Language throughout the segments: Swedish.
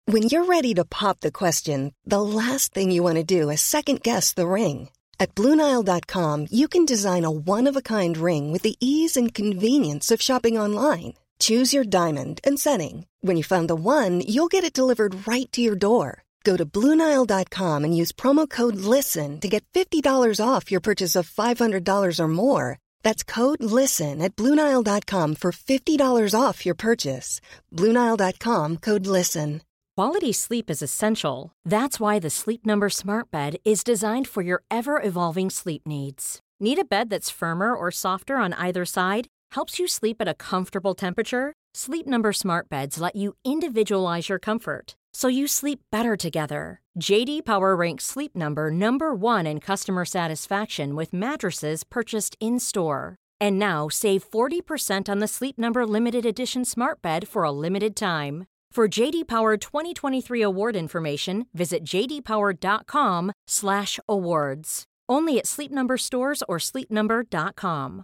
When you're ready to pop the question, the last thing you want to do is second-guess the ring. At BlueNile.com, you can design a one-of-a-kind ring with the ease and convenience of shopping online. Choose your diamond and setting. When you find the one, you'll get it delivered right to your door. Go to BlueNile.com and use promo code LISTEN to get $50 off your purchase of $500 or more. That's code LISTEN at BlueNile.com for $50 off your purchase. BlueNile.com, code LISTEN. Quality sleep is essential. That's why the Sleep Number Smart Bed is designed for your ever-evolving sleep needs. Need a bed that's firmer or softer on either side? Helps you sleep at a comfortable temperature? Sleep Number Smart Beds let you individualize your comfort, so you sleep better together. J.D. Power ranks Sleep Number number 1 in customer satisfaction with mattresses purchased in-store. And now, save 40% on the Sleep Number Limited Edition Smart Bed for a limited time. For J.D. Power 2023 award information, visit jdpower.com/awards. Only at Sleep Number stores or sleepnumber.com.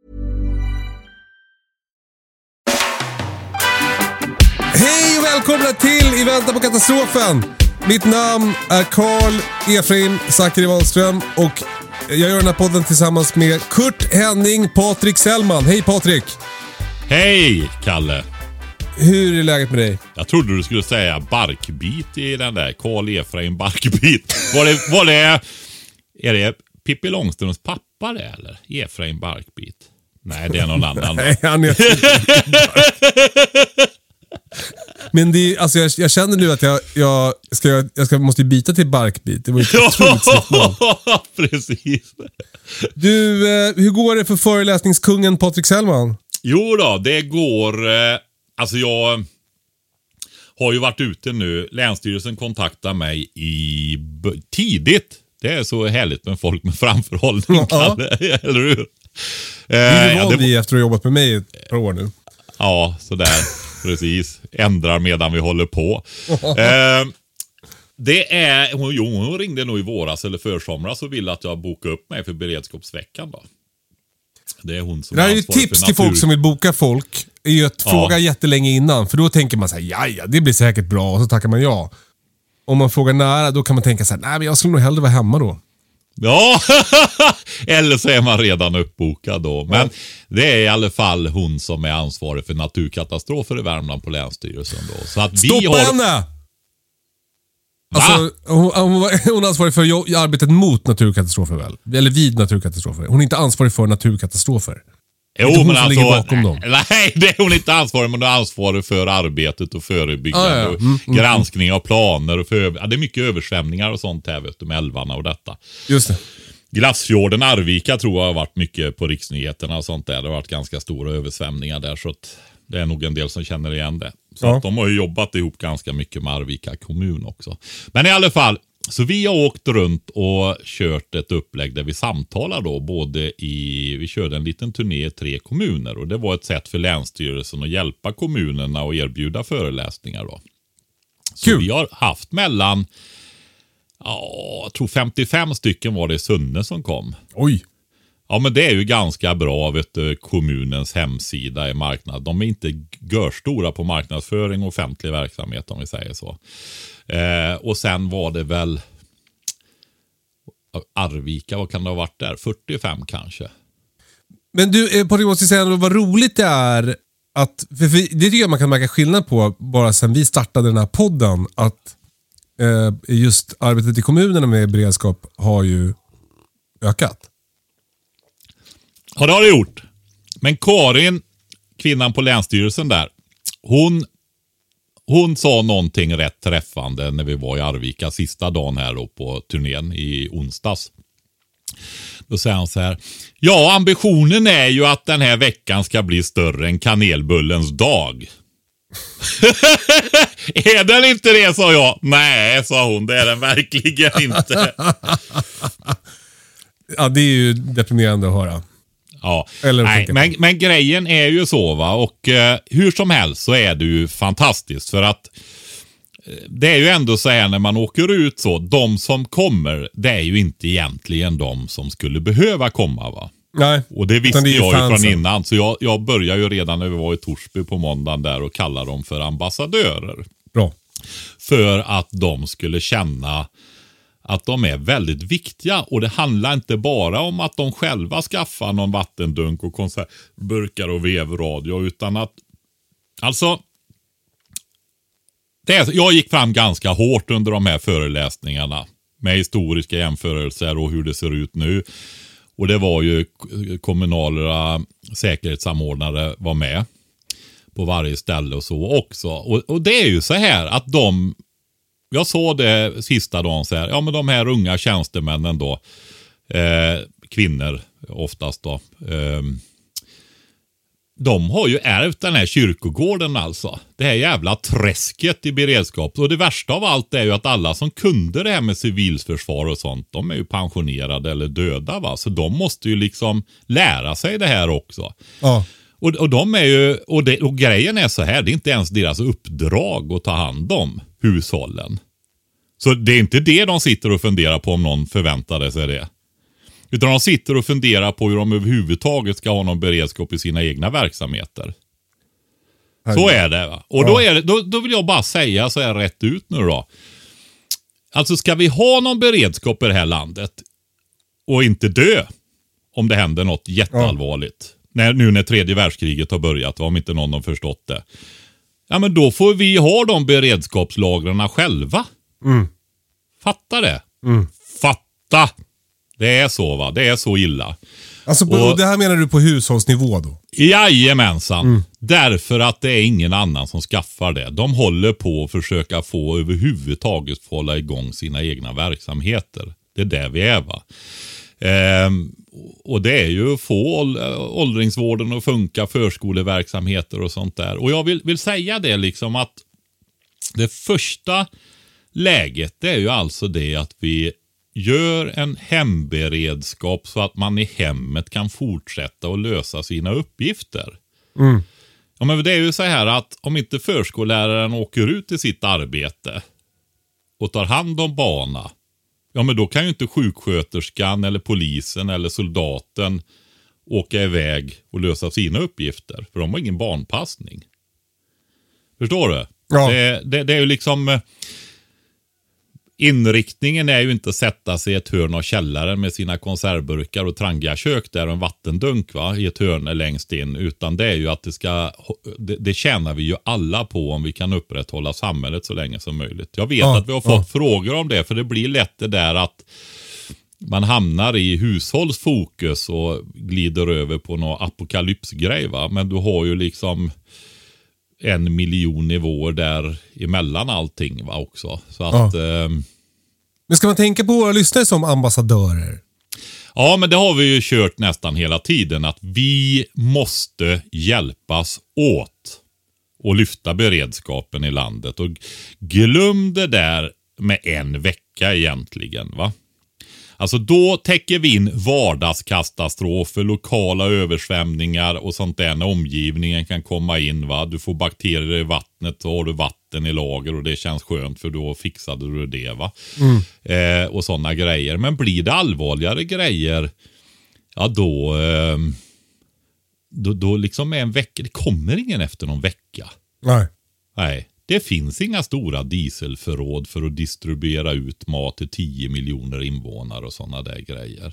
Hej och välkomna till I väntan på katastrofen. Mitt namn är Carl Efraim Zachary Wahlström och jag gör den här podden tillsammans med Kurt Henning Patrik Sellman. Hej Patrik. Hej Kalle. Hur är läget med dig? Jag trodde du skulle säga barkbit i den där. Carl Efraim barkbit. Var det är det Pippi Långstrumps pappa det eller? Efraim barkbit. Nej, det är någon annan. Nej, han är Men det, alltså jag känner nu att jag måste byta till barkbit. Det var ju otroligt snyggt. Precis. Du, hur går det för föreläsningskungen Patrik Sellman? Jo då, det går. Alltså jag har ju varit ute nu. Länsstyrelsen kontaktar mig tidigt. Det är så härligt med folk med framförhållning, Kalle, eller hur? Det är van vid efter att ha jobbat med mig ett par år nu. Ja, sådär. Precis. Ändrar medan vi håller på. Hon ringde nog i våras eller försomras och ville att jag bokar upp mig för beredskapsveckan då. Det är hon som det här är ju tips till folk som vill boka folk. Är ju att fråga jättelänge innan. För då tänker man så här, ja, det blir säkert bra. Och så tackar man ja. Om man frågar nära, då kan man tänka så här, nej men jag skulle nog hellre vara hemma då. Ja, eller så är man redan uppbokad då. Men det är i alla fall hon som är ansvarig för naturkatastrofer i Värmland på Länsstyrelsen då. Så att Stoppa henne! Alltså, hon är ansvarig för arbetet mot naturkatastrofer väl? Eller vid naturkatastrofer. Hon är inte ansvarig för naturkatastrofer. Jo, men alltså, bakom dem. Nej, det är hon inte ansvarig, men hon är ansvarig för arbetet och förebyggande och granskning av planer och det är mycket översvämningar och sånt här vet du, med älvarna och detta. Just det. Glassfjorden, Arvika tror jag har varit mycket på riksnyheterna och sånt där. Det har varit ganska stora översvämningar där så att det är nog en del som känner igen det. Så att de har ju jobbat ihop ganska mycket med Arvika kommun också. Men i alla fall, så vi har åkt runt och kört ett upplägg där vi samtalar då vi körde en liten turné i 3 kommuner och det var ett sätt för Länsstyrelsen att hjälpa kommunerna och erbjuda föreläsningar då. Så Kul. Vi har haft mellan jag tror 55 stycken var det i Sunne som kom. Oj. Ja, men det är ju ganska bra kommunens hemsida i marknad. De är inte görstora på marknadsföring och offentlig verksamhet om vi säger så. Och sen var det väl Arvika, vad kan det ha varit där? 45 kanske. Men du, Patrik, måste säga vad roligt det är att, för det tycker jag man kan märka skillnad på bara sen vi startade den här podden, att just arbetet i kommunerna med beredskap har ju ökat. Ja, det har det gjort. Men Karin, kvinnan på Länsstyrelsen där, hon sa någonting rätt träffande när vi var i Arvika sista dagen här då på turnén i onsdags. Då säger han så här: ja, ambitionen är ju att den här veckan ska bli större än kanelbullens dag. Är den inte det, sa jag. Nej, sa hon, det är den verkligen inte. Ja, det är ju deprimerande att höra. Ja, nej, men grejen är ju så va, och hur som helst så är det ju fantastiskt för att det är ju ändå så här när man åker ut så, de som kommer, det är ju inte egentligen de som skulle behöva komma va. Nej. Och det visste jag ju från innan, så jag började ju redan när vi var i Torsby på måndagen där och kallade dem för ambassadörer. Bra. För att de skulle känna att de är väldigt viktiga. Och det handlar inte bara om att de själva skaffar någon vattendunk och konservburkar och vevradio, utan att alltså jag gick fram ganska hårt under de här föreläsningarna med historiska jämförelser och hur det ser ut nu. Och det var ju kommunala säkerhetssamordnare var med på varje ställe och så också. Och det är ju så här att jag sa det sista dagen så här, ja men de här unga tjänstemännen då, kvinnor oftast då, de har ju ärvt den här kyrkogården alltså. Det här jävla träsket i beredskap. Och det värsta av allt är ju att alla som kunde det här med civilförsvar och sånt, de är ju pensionerade eller döda va. Så de måste ju liksom lära sig det här också. Ja. Och de är ju, och grejen är så här, det är inte ens deras uppdrag att ta hand om hushållen. Så det är inte det de sitter och funderar på om någon förväntade sig det. Utan de sitter och funderar på hur de överhuvudtaget ska ha någon beredskap i sina egna verksamheter. Så är det va? Och då vill jag bara säga så här rätt ut nu då. Alltså ska vi ha någon beredskap i det här landet och inte dö om det händer något jätteallvarligt. Nu när tredje världskriget har börjat, om inte någon har förstått det. Ja men då får vi ha de beredskapslagren själva. Fatta det. Fatta. Det är så va, det är så illa. Alltså det här menar du på hushållsnivå då? Jajamensan. Därför att det är ingen annan som skaffar det. De håller på att försöka få överhuvudtaget hålla igång sina egna verksamheter. Det är där vi är va. Och det är ju få åldringsvården att funka, förskoleverksamheter och sånt där. Och jag vill säga det liksom att det första läget det är ju alltså det att vi gör en hemberedskap så att man i hemmet kan fortsätta att lösa sina uppgifter. Ja, men det är ju så här att om inte förskolläraren åker ut i sitt arbete och tar hand om barna, ja men då kan ju inte sjuksköterskan eller polisen eller soldaten åka iväg och lösa sina uppgifter. För de har ingen barnpassning. Förstår du? Ja. Det är ju liksom... Inriktningen är ju inte att sätta sig i ett hörn av källaren med sina konservburkar och trangiga kök där och en vattendunk va, i ett hörn längst in. Utan det är ju att det tjänar vi ju alla på om vi kan upprätthålla samhället så länge som möjligt. Jag vet att vi har fått frågor om det, för det blir lätt det där att man hamnar i hushållsfokus och glider över på någon apokalypsgrej va. Men du har ju liksom 1 miljon nivåer där emellan allting va också. Så att, Men ska man tänka på våra lyssnare som ambassadörer? Ja, men det har vi ju kört nästan hela tiden. Att vi måste hjälpas åt och lyfta beredskapen i landet. Och glöm det där med 1 vecka egentligen va. Alltså då täcker vi in vardagskatastrofer, lokala översvämningar och sånt där när omgivningen kan komma in va. Du får bakterier i vattnet, så har du vatten i lager och det känns skönt för då fixade du det va. Och sådana grejer. Men blir det allvarligare grejer, ja då liksom är en vecka, det kommer ingen efter någon vecka. Nej. Det finns inga stora dieselförråd för att distribuera ut mat till 10 miljoner invånare och sådana där grejer.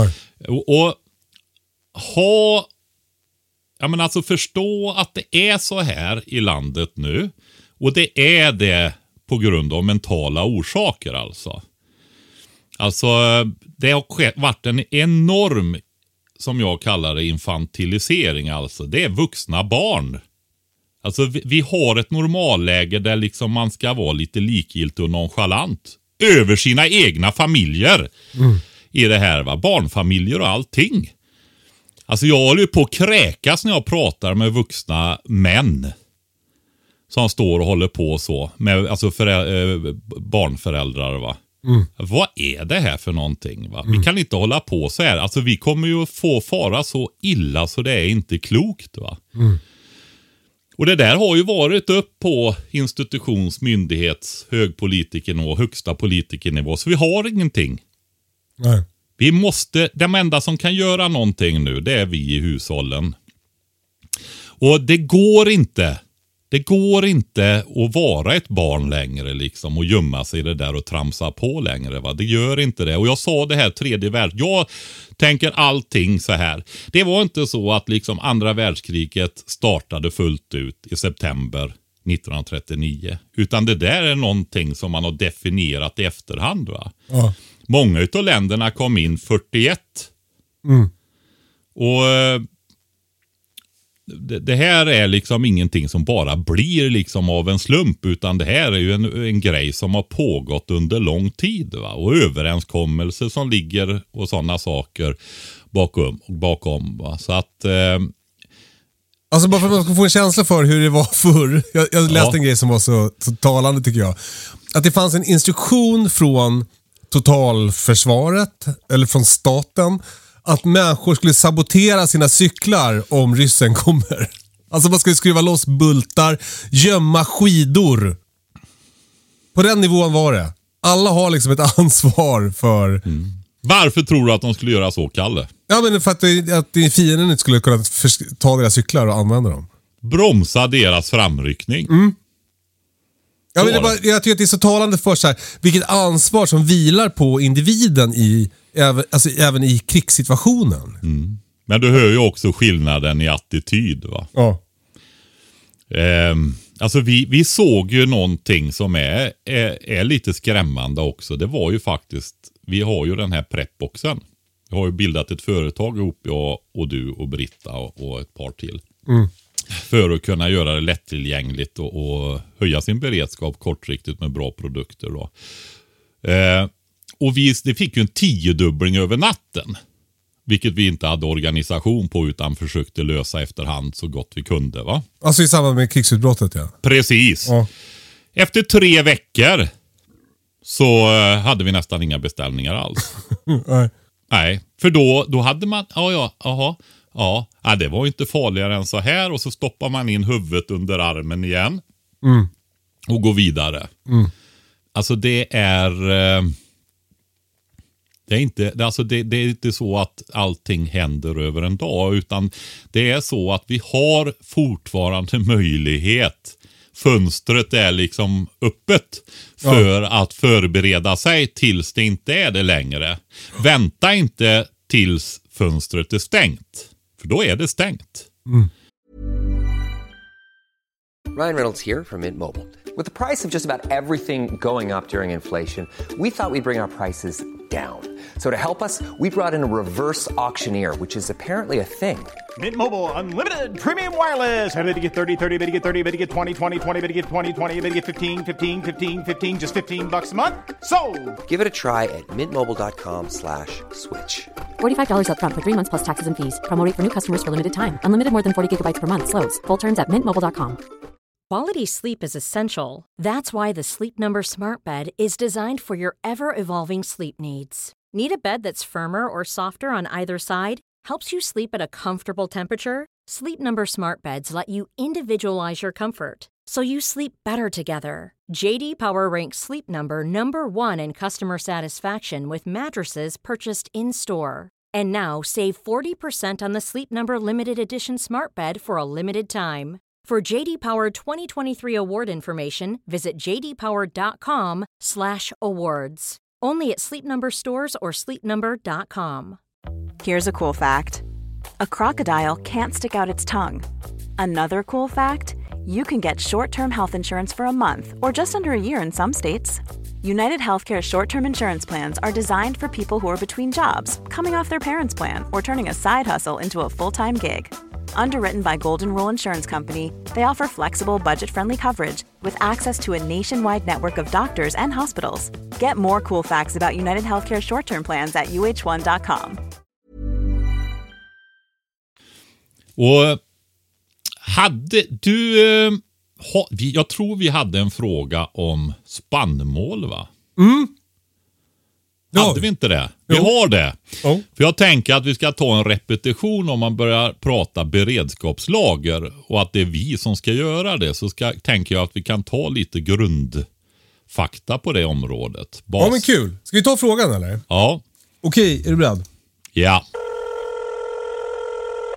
Jag menar alltså förstå att det är så här i landet nu. Och det är det på grund av mentala orsaker alltså. Alltså det har varit en enorm, som jag kallar det, infantilisering alltså. Det är vuxna barn. Alltså vi har ett normalläge där liksom man ska vara lite likgiltig och nonchalant över sina egna familjer i det här va. Barnfamiljer och allting. Alltså jag håller ju på att kräkas när jag pratar med vuxna män som står och håller på så med alltså barnföräldrar va. Vad är det här för någonting va? Vi kan inte hålla på så här. Alltså vi kommer ju få fara så illa så det är inte klokt va. Och det där har ju varit upp på institutions-, myndighets-, högpolitikernivå, högsta politikernivå. Så vi har ingenting. Nej. Vi måste, de enda som kan göra någonting nu, det är vi i hushållen. Och det går inte det går inte att vara ett barn längre liksom och gömma sig i det där och tramsa på längre. Va? Det gör inte det. Och jag sa det här tredje världskriget. Jag tänker allting så här. Det var inte så att liksom andra världskriget startade fullt ut i september 1939. Utan det där är någonting som man har definierat i efterhand. Va? Ja. Många utav länderna kom in 41. Och det här är liksom ingenting som bara blir liksom av en slump, utan det här är ju en grej som har pågått under lång tid. Va? Och överenskommelser som ligger och sådana saker bakom. Va? Så att... Alltså bara för att man ska få en känsla för hur det var förr. Jag läste en grej som var så talande tycker jag. Att det fanns en instruktion från totalförsvaret eller från staten att människor skulle sabotera sina cyklar om ryssen kommer. Alltså man skulle skruva loss bultar, gömma skidor. På den nivån var det. Alla har liksom ett ansvar för... Varför tror du att de skulle göra så, Kalle? Ja, men för att fienden inte skulle kunna ta deras cyklar och använda dem. Bromsa deras framryckning. Ja, men jag tycker att det är så talande för så här, vilket ansvar som vilar på individen även i krigssituationen. Men du hör ju också skillnaden i attityd, va? Ja. Alltså vi såg ju någonting som är lite skrämmande också. Det var ju faktiskt, vi har ju den här prepboxen. Vi har ju bildat ett företag ihop, jag och du och Britta och ett par till. För att kunna göra det lättillgängligt och höja sin beredskap kortriktigt med bra produkter. Då. Och det fick ju en 10-dubbling över natten. Vilket vi inte hade organisation på utan försökte lösa efterhand så gott vi kunde. Va? Alltså i samband med krigsutbrottet, ja. Precis. Ja. Efter 3 veckor så hade vi nästan inga beställningar alls. Nej, för då hade man... Ja, det var inte farligare än så här. Och så stoppar man in huvudet under armen igen. Och går vidare. Alltså det är... Det är inte så att allting händer över en dag, utan det är så att vi har fortfarande möjlighet. Fönstret är liksom öppet för att förbereda sig tills det inte är det längre. Vänta inte tills fönstret är stängt, för då är det stängt. Ryan Reynolds here from Mint Mobile. With the price of just about everything going up during inflation, we thought we'd bring our prices down. So to help us, we brought in a reverse auctioneer, which is apparently a thing. Mint Mobile Unlimited Premium Wireless. How to get 30, 30, bit to get 30, bit to get 20, 20, 20, bit to get 20, 20, bit to get 15, 15, 15, 15, just $15 a month? Sold! Give it a try at mintmobile.com/switch. $45 up front for 3 months plus taxes and fees. Promo rate for new customers for limited time. Unlimited more than 40 gigabytes per month. Slows full terms at mintmobile.com. Quality sleep is essential. That's why the Sleep Number Smart Bed is designed for your ever-evolving sleep needs. Need a bed that's firmer or softer on either side? Helps you sleep at a comfortable temperature? Sleep Number Smart Beds let you individualize your comfort, so you sleep better together. JD Power ranks Sleep Number #1 in customer satisfaction with mattresses purchased in-store. And now save 40% on the Sleep Number Limited Edition Smart Bed for a limited time. For JD Power 2023 award information, visit jdpower.com/awards. Only at Sleep Number stores or sleepnumber.com. Here's a cool fact. A crocodile can't stick out its tongue. Another cool fact, you can get short-term health insurance for a month or just under a year in some states. United Healthcare short-term insurance plans are designed for people who are between jobs, coming off their parents' plan, or turning a side hustle into a full-time gig. Underwritten by Golden Rule Insurance Company, they offer flexible, budget-friendly coverage with access to a nationwide network of doctors and hospitals. Get more cool facts about United Healthcare short-term plans at uh1.com. Och hade du... jag tror vi hade en fråga om spannmål, va? Hade vi inte det? Vi har det. För jag tänker att vi ska ta en repetition om man börjar prata beredskapslager och att det är vi som ska göra det. Så tänker jag att vi kan ta lite grundfakta på det området. Ja, men kul. Ska vi ta frågan eller? Ja. Okej, är du beredd? Ja.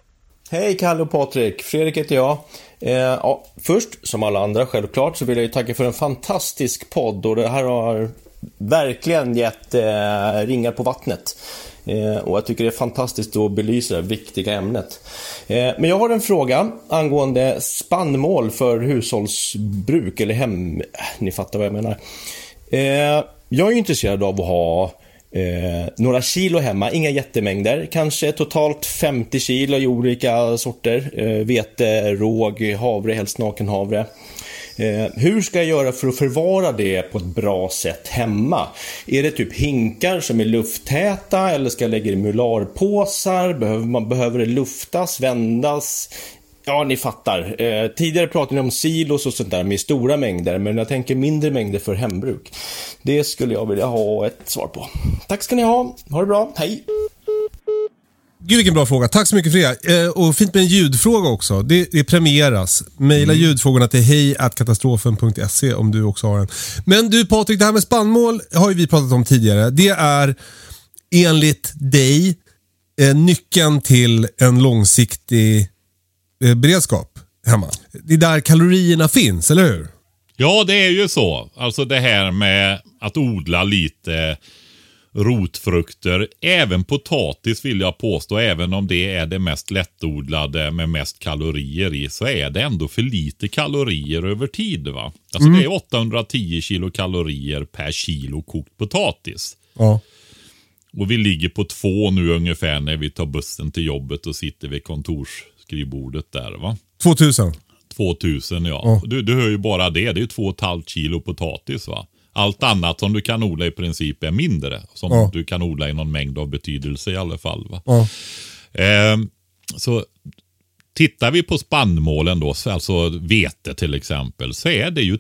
Hej Kalle och Patrik, Fredrik heter jag. Först, som alla andra självklart, så vill jag ju tacka för en fantastisk podd. Och det här har verkligen gett ringar på vattnet. Och jag tycker det är fantastiskt att belysa det viktiga ämnet. Men jag har en fråga angående spannmål för hushållsbruk eller hem. Ni fattar vad jag menar. Jag är ju intresserad av att ha några kilo hemma, inga jättemängder, kanske totalt 50 kilo i olika sorter, vete, råg, havre, helst nakenhavre. Hur ska jag göra för att förvara det på ett bra sätt hemma? Är det typ hinkar som är lufttäta, eller ska jag lägga i mularpåsar? Behöver det luftas, vändas? Ja, ni fattar. Tidigare pratade ni om silos och sånt där med stora mängder, men jag tänker mindre mängder för hembruk. Det skulle jag vilja ha ett svar på. Tack ska ni ha. Ha det bra. Hej! Gud, vilken bra fråga. Tack så mycket för det. Och fint med en ljudfråga också. Det premieras. Maila ljudfrågorna till hej@katastrofen.se om du också har en. Men du Patrik, det här med spannmål har ju vi pratat om tidigare. Det är enligt dig nyckeln till en långsiktig beredskap hemma. Det är där kalorierna finns, eller hur? Ja, det är ju så. Alltså det här med att odla lite rotfrukter, även potatis vill jag påstå, även om det är det mest lättodlade med mest kalorier i, så är det ändå för lite kalorier över tid, va? Alltså det är 810 kilokalorier per kilo kokt potatis. Ja. Och vi ligger på 2 nu ungefär när vi tar bussen till jobbet och sitter vid kontorsskrivbordet där, va? 2000, ja. Du hör ju bara det är ju 2,5 kilo potatis, va? Allt annat som du kan odla i princip är mindre. Som du kan odla i någon mängd av betydelse i alla fall, va? Så tittar vi på spannmålen då, alltså vete till exempel, så är det ju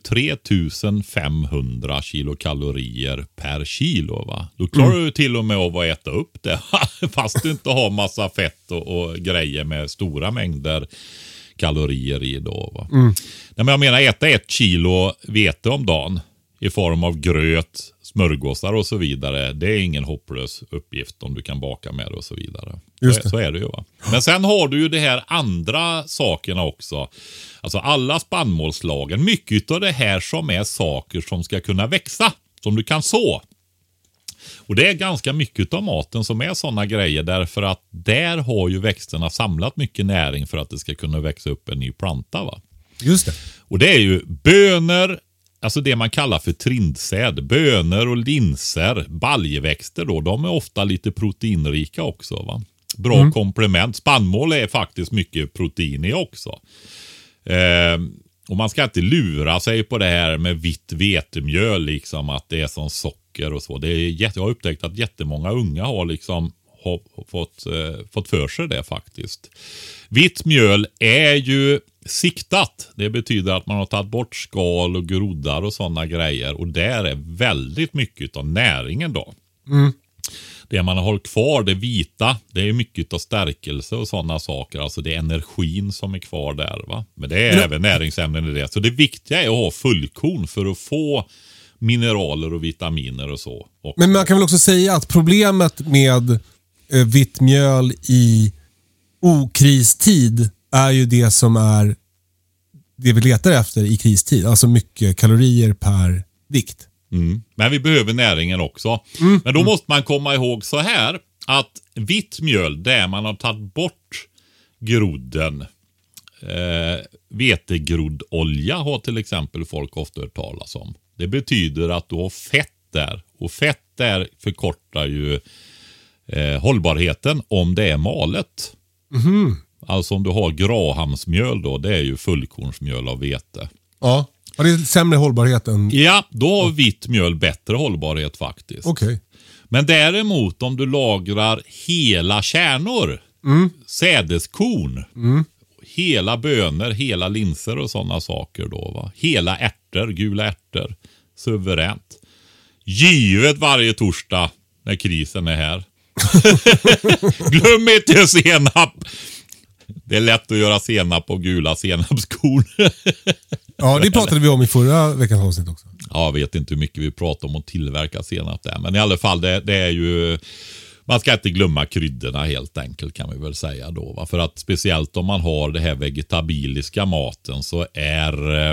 3500 kilokalorier per kilo, va? Då klarar du till och med av att äta upp det fast du inte har massa fett och grejer med stora mängder kalorier i då, va? Nej, men jag menar, äta 1 kilo vete om dagen i form av gröt, smörgåsar och så vidare. Det är ingen hopplös uppgift om du kan baka med det och så vidare. Så är det ju, va? Men sen har du ju det här andra sakerna också. Alltså alla spannmålslagen. Mycket av det här som är saker som ska kunna växa. Som du kan så. Och det är ganska mycket av maten som är sådana grejer. Därför att där har ju växterna samlat mycket näring för att det ska kunna växa upp en ny planta, va? Just det. Och det är ju bönor. Alltså det man kallar för trindsäd. Bönor och linser, baljväxter då, de är ofta lite proteinrika också, va? Bra komplement. Spannmål är faktiskt mycket protein i också. Och man ska inte lura sig på det här med vitt vetemjöl, liksom att det är som socker och så. Jag har upptäckt att jättemånga unga har liksom fått för sig det faktiskt. Vitt mjöl är ju siktat. Det betyder att man har tagit bort skal och groddar och sådana grejer. Och där är väldigt mycket av näringen då. Det man har hållit kvar, det vita, det är mycket av stärkelse och sådana saker. Alltså det är energin som är kvar där, va? Men det är även näringsämnen i det. Så det viktiga är att ha fullkorn för att få mineraler och vitaminer och så. Men man kan väl också säga att problemet med vitt mjöl i okristid är ju det som är det vi letar efter i kristid. Alltså mycket kalorier per vikt. Men vi behöver näringen också. Men då måste man komma ihåg så här, att vitt mjöl, där man har tagit bort grodden, vetegroddolja har till exempel folk ofta hört talas om. Det betyder att du har fett där. Och fett där förkortar ju hållbarheten om det är malet. Alltså om du har grahamsmjöl då, det är ju fullkornsmjöl av vete. Ja, och det är sämre hållbarhet än... Ja, då har vitt mjöl bättre hållbarhet faktiskt. Okej. Men däremot om du lagrar hela kärnor, sädeskorn, hela bönor, hela linser och sådana saker då, va? Hela ärtor, gula ärtor, suveränt. Givet varje torsdag när krisen är här. Glöm inte senap. Det är lätt att göra senap och gula senapskorn. Ja, det pratade vi om i förra veckans avsnitt också. Ja, jag vet inte hur mycket vi pratar om att tillverka senap där. Men i alla fall, det är ju man ska inte glömma kryddorna helt enkelt, kan vi väl säga då. Va? För att speciellt om man har det här vegetabiliska maten så är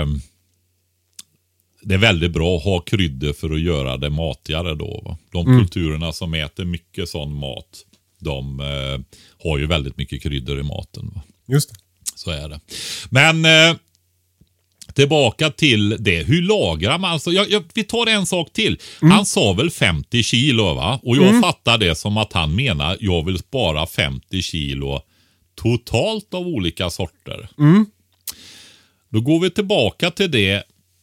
det är väldigt bra att ha kryddor för att göra det matigare då. Va? De kulturerna som äter mycket sån mat, de har ju väldigt mycket kryddor i maten. Va? Just det. Så är det. Men tillbaka till det. Hur lagrar man? Alltså, vi tar en sak till. Han sa väl 50 kilo, va? Och jag fattar det som att han menar jag vill spara 50 kilo totalt av olika sorter. Då går vi tillbaka till det.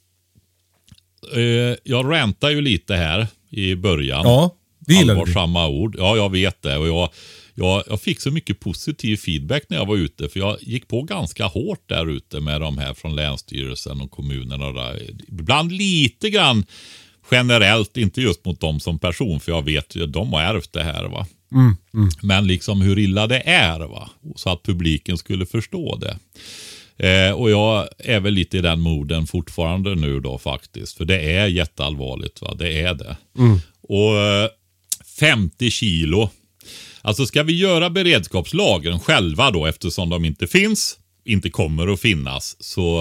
Jag räntar ju lite här i början. Ja, det gillar du. Samma ord. Ja, jag vet det. Och jag fick så mycket positiv feedback när jag var ute. För jag gick på ganska hårt där ute med de här från Länsstyrelsen och kommunerna. Där. Ibland lite grann generellt, inte just mot dem som person. För jag vet ju, de har ärvt det här, va. Men liksom hur illa det är, va. Så att publiken skulle förstå det. Och jag är väl lite i den moden fortfarande nu då faktiskt. För det är jätteallvarligt, va. Det är det. Och 50 kilo. Alltså ska vi göra beredskapslagren själva då, eftersom de inte finns, inte kommer att finnas,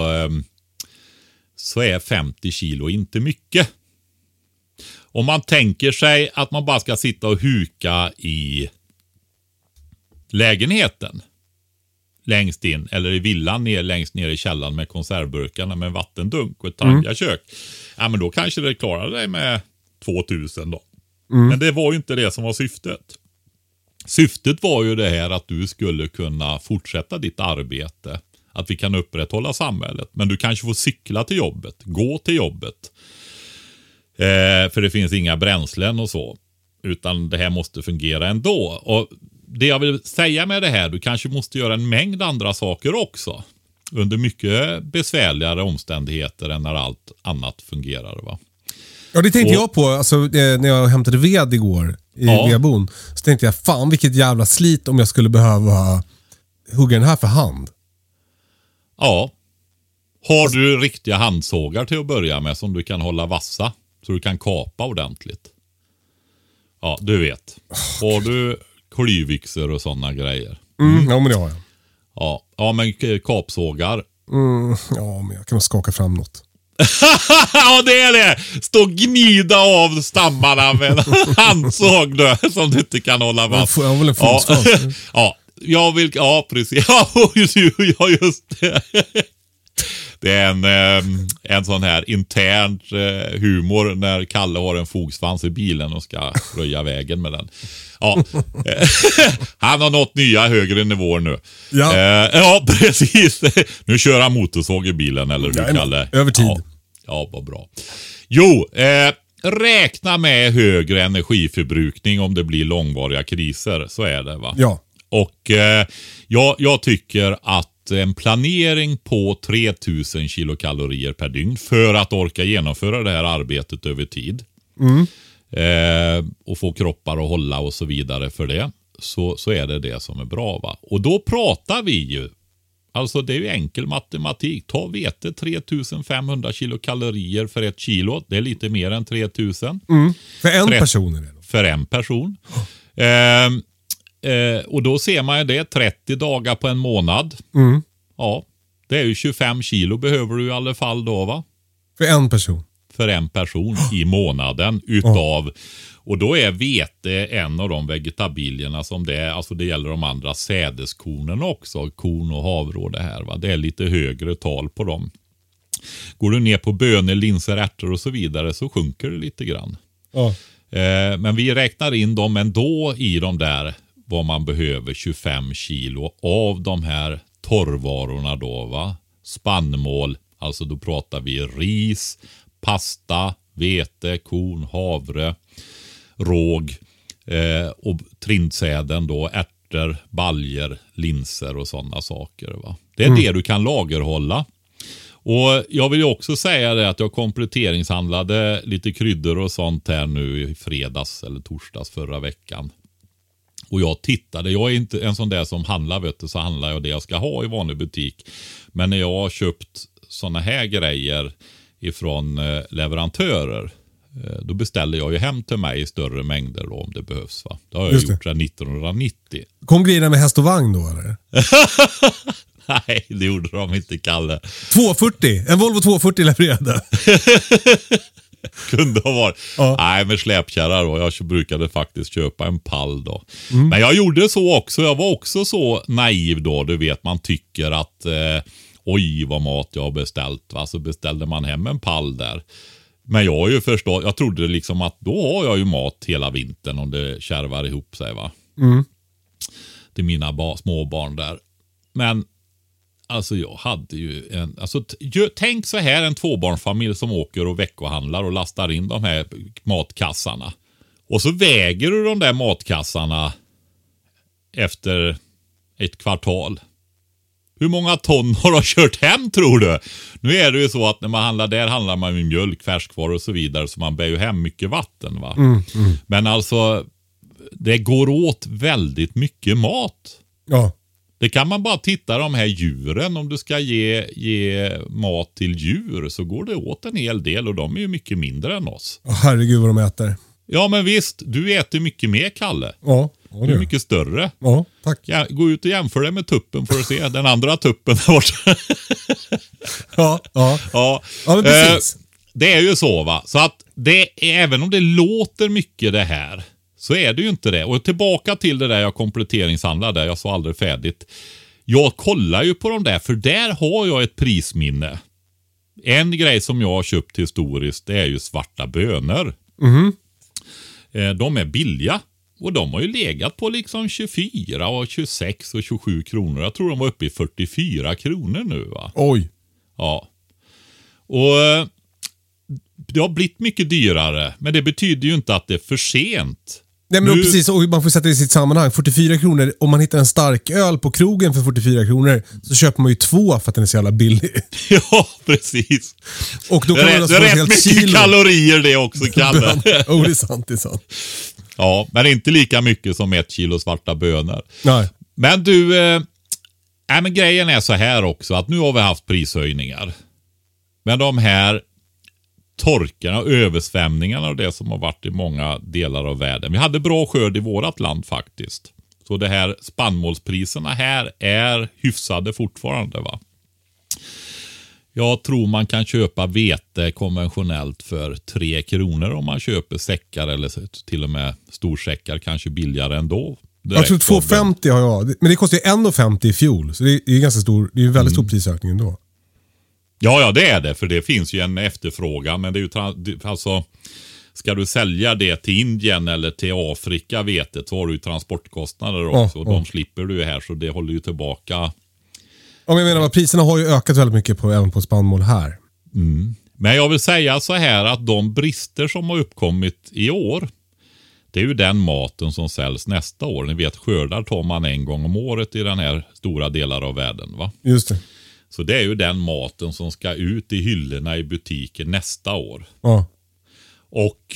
så är 50 kilo inte mycket. Om man tänker sig att man bara ska sitta och huka i lägenheten längst in, eller i villan längst ner i källaren med konservburkarna med en vattendunk och ett tangarkök. Ja, men då kanske det klarar dig med 2000 då. Men det var ju inte det som var syftet. Syftet var ju det här att du skulle kunna fortsätta ditt arbete. Att vi kan upprätthålla samhället. Men du kanske får cykla till jobbet. Gå till jobbet. För det finns inga bränslen och så. Utan det här måste fungera ändå. Och det jag vill säga med det här. Du kanske måste göra en mängd andra saker också. Under mycket besvärligare omständigheter än när allt annat fungerar, va? Ja, det tänkte jag på alltså, när jag hämtade ved igår i vedbon. Så tänkte jag, fan vilket jävla slit om jag skulle behöva hugga den här för hand. Ja. Har du riktiga handsågar till att börja med som du kan hålla vassa? Så du kan kapa ordentligt. Ja, du vet. Har du klyvyxor och sådana grejer? Ja, men det har jag. Ja, men kapsågar. Ja, men jag kan skaka fram något. Ja, det är det. Stå och gnida av stammarna med en handsåg då, som du inte kan hålla fast. Jag vill en fotsvans. Ja, precis. Ja, just det. Det är en sån här intern humor när Kalle har en fogsvans i bilen och ska röja vägen med den. Ja. Han har nått nya högre nivåer nu. Ja, precis. Nu kör han motorsåg i bilen, eller hur, Kalle? Över tid. Ja, vad bra. Jo, räkna med högre energiförbrukning om det blir långvariga kriser. Så är det, va? Ja. Och jag tycker att en planering på 3000 kilokalorier per dygn för att orka genomföra det här arbetet över tid. Och få kroppar att hålla och så vidare för det. Så är det som är bra, va? Och då pratar vi ju. Alltså det är ju enkel matematik. Ta vete 3500 kilokalorier för 1 kilo. Det är lite mer än 3000. För en person är det. För en person. Och då ser man ju det 30 dagar på en månad. Ja, det är ju 25 kilo behöver du i alla fall då, va? För en person. För en person i månaden utav, och då är vete en av de vegetabilierna som det är, alltså det gäller de andra sädeskornen också, korn och havre och det här, va? Det är lite högre tal på dem. Går du ner på bönor, linser, ärtor och så vidare så sjunker det lite grann. Men vi räknar in dem ändå i de där vad man behöver 25 kilo av de här torrvarorna då, va? Spannmål, alltså då pratar vi ris, pasta, vete, korn, havre, råg och trindsäden då, ärtor, baljer, linser och sådana saker, va? Det är det du kan lagerhålla. Och jag vill ju också säga det att jag kompletteringshandlade lite kryddor och sånt här nu i fredags eller torsdags förra veckan. Och jag tittade, jag är inte en sån där som handlar, vet du, så handlar jag det jag ska ha i vanlig butik. Men när jag har köpt såna här grejer ifrån leverantörer Då beställer jag ju hem till mig i större mängder då, om det behövs. Va? Det har jag gjort sedan 1990. Kom grejerna med häst och vagn då eller? Nej, det gjorde de inte, Kalle. 240, en Volvo 240 levererade. Kunde ha varit. Ja. Nej, med släpkärra då. Jag brukade faktiskt köpa en pall då. Men jag gjorde så också. Jag var också så naiv då. Du vet, man tycker att oj vad mat jag har beställt. Va? Så beställde man hem en pall där. Men jag har ju förstått, jag trodde liksom att då har jag ju mat hela vintern om det kärvar ihop sig, va. Till mina småbarn där. Men alltså jag hade ju tänk så här, en tvåbarnsfamilj som åker och veckohandlar och lastar in de här matkassarna. Och så väger du de där matkassarna efter ett kvartal. Hur många ton har de kört hem, tror du? Nu är det ju så att när man handlar där handlar man med mjölk, färskvaror och så vidare, så man bär ju hem mycket vatten, va? Men alltså det går åt väldigt mycket mat. Ja. Det kan man bara titta de här djuren. Om du ska ge mat till djur så går det åt en hel del, och de är ju mycket mindre än oss. Herregud vad de äter. Ja, men visst, du äter mycket mer, Kalle. Ja. Du är mycket större. Ja, tack. Ja, gå ut och jämför det med tuppen för att se. Den andra tuppen där borta. Ja, men precis. Det är ju så, va. Så att även om det låter mycket det här, så är det ju inte det. Och tillbaka till det där jag kompletteringshandlade. Jag sa aldrig färdigt. Jag kollar ju på de där, för där har jag ett prisminne. En grej som jag har köpt historiskt, det är ju svarta bönor. De är billiga. Och de har ju legat på liksom 24 och 26 och 27 kronor. Jag tror de var uppe i 44 kronor nu, va? Oj. Ja. Och det har blivit mycket dyrare. Men det betyder ju inte att det är för sent. Nej, men precis, och man får sätta det i sitt sammanhang. 44 kronor, om man hittar en stark öl på krogen för 44 kronor så köper man ju 2 för att den är så jävla billig. Ja, precis. Och då kan man det är rätt mycket kalorier det också, Kalle. Det är sant, det är sant. Ja, men inte lika mycket som 1 kilo svarta bönor. Nej. Men du, men grejen är så här också, att nu har vi haft prishöjningar. Men de här torkarna och översvämningarna och det som har varit i många delar av världen. Vi hade bra skörd i vårat land faktiskt. Så det här spannmålspriserna här är hyfsade fortfarande, va. Jag tror man kan köpa vete konventionellt för 3 kronor om man köper säckar eller till och med storsäckar, kanske billigare ändå. Jag tror 2,50 har jag. Men det kostade 1,50 i fjol. Så det är ganska stor, det är en väldigt stor prisökning ändå. Ja, det är det. För det finns ju en efterfrågan. Men det är ju alltså, ska du sälja det till Indien eller till Afrika vetet, så har du ju transportkostnader också. Och de slipper du här, så det håller ju tillbaka. Ja, men jag menar, priserna har ju ökat väldigt mycket även på spannmål här. Men jag vill säga så här, att de brister som har uppkommit i år, det är ju den maten som säljs nästa år. Ni vet, skördar tar man en gång om året i den här stora delar av världen, va? Just det. Så det är ju den maten som ska ut i hyllorna i butiken nästa år. Ja. Och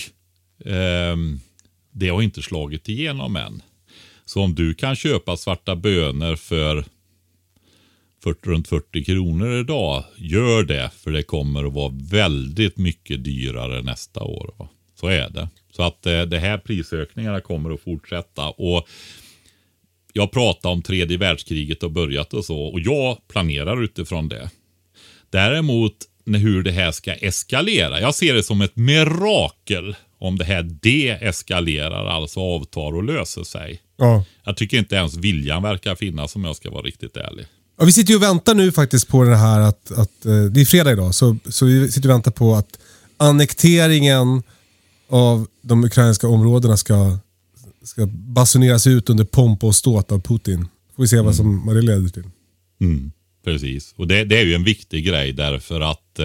det har inte slagit igenom än. Så om du kan köpa svarta bönor för runt 40 kronor idag, gör det. För det kommer att vara väldigt mycket dyrare nästa år, va? Så är det. Så att det här prisökningarna kommer att fortsätta. Och jag pratar om 3:e världskriget och börjat och så. Och jag planerar utifrån det. Däremot hur det här ska eskalera. Jag ser det som ett mirakel om det här deeskalerar, alltså avtar och löser sig. Ja. Jag tycker inte ens viljan verkar finnas, om jag ska vara riktigt ärlig. Ja, vi sitter ju och väntar nu faktiskt på det här att det är fredag idag. Så vi sitter och väntar på att annekteringen av de ukrainska områdena ska basuneras ut under pomp och ståt av Putin. Får vi se vad det leder till. Precis. Och det är ju en viktig grej, därför att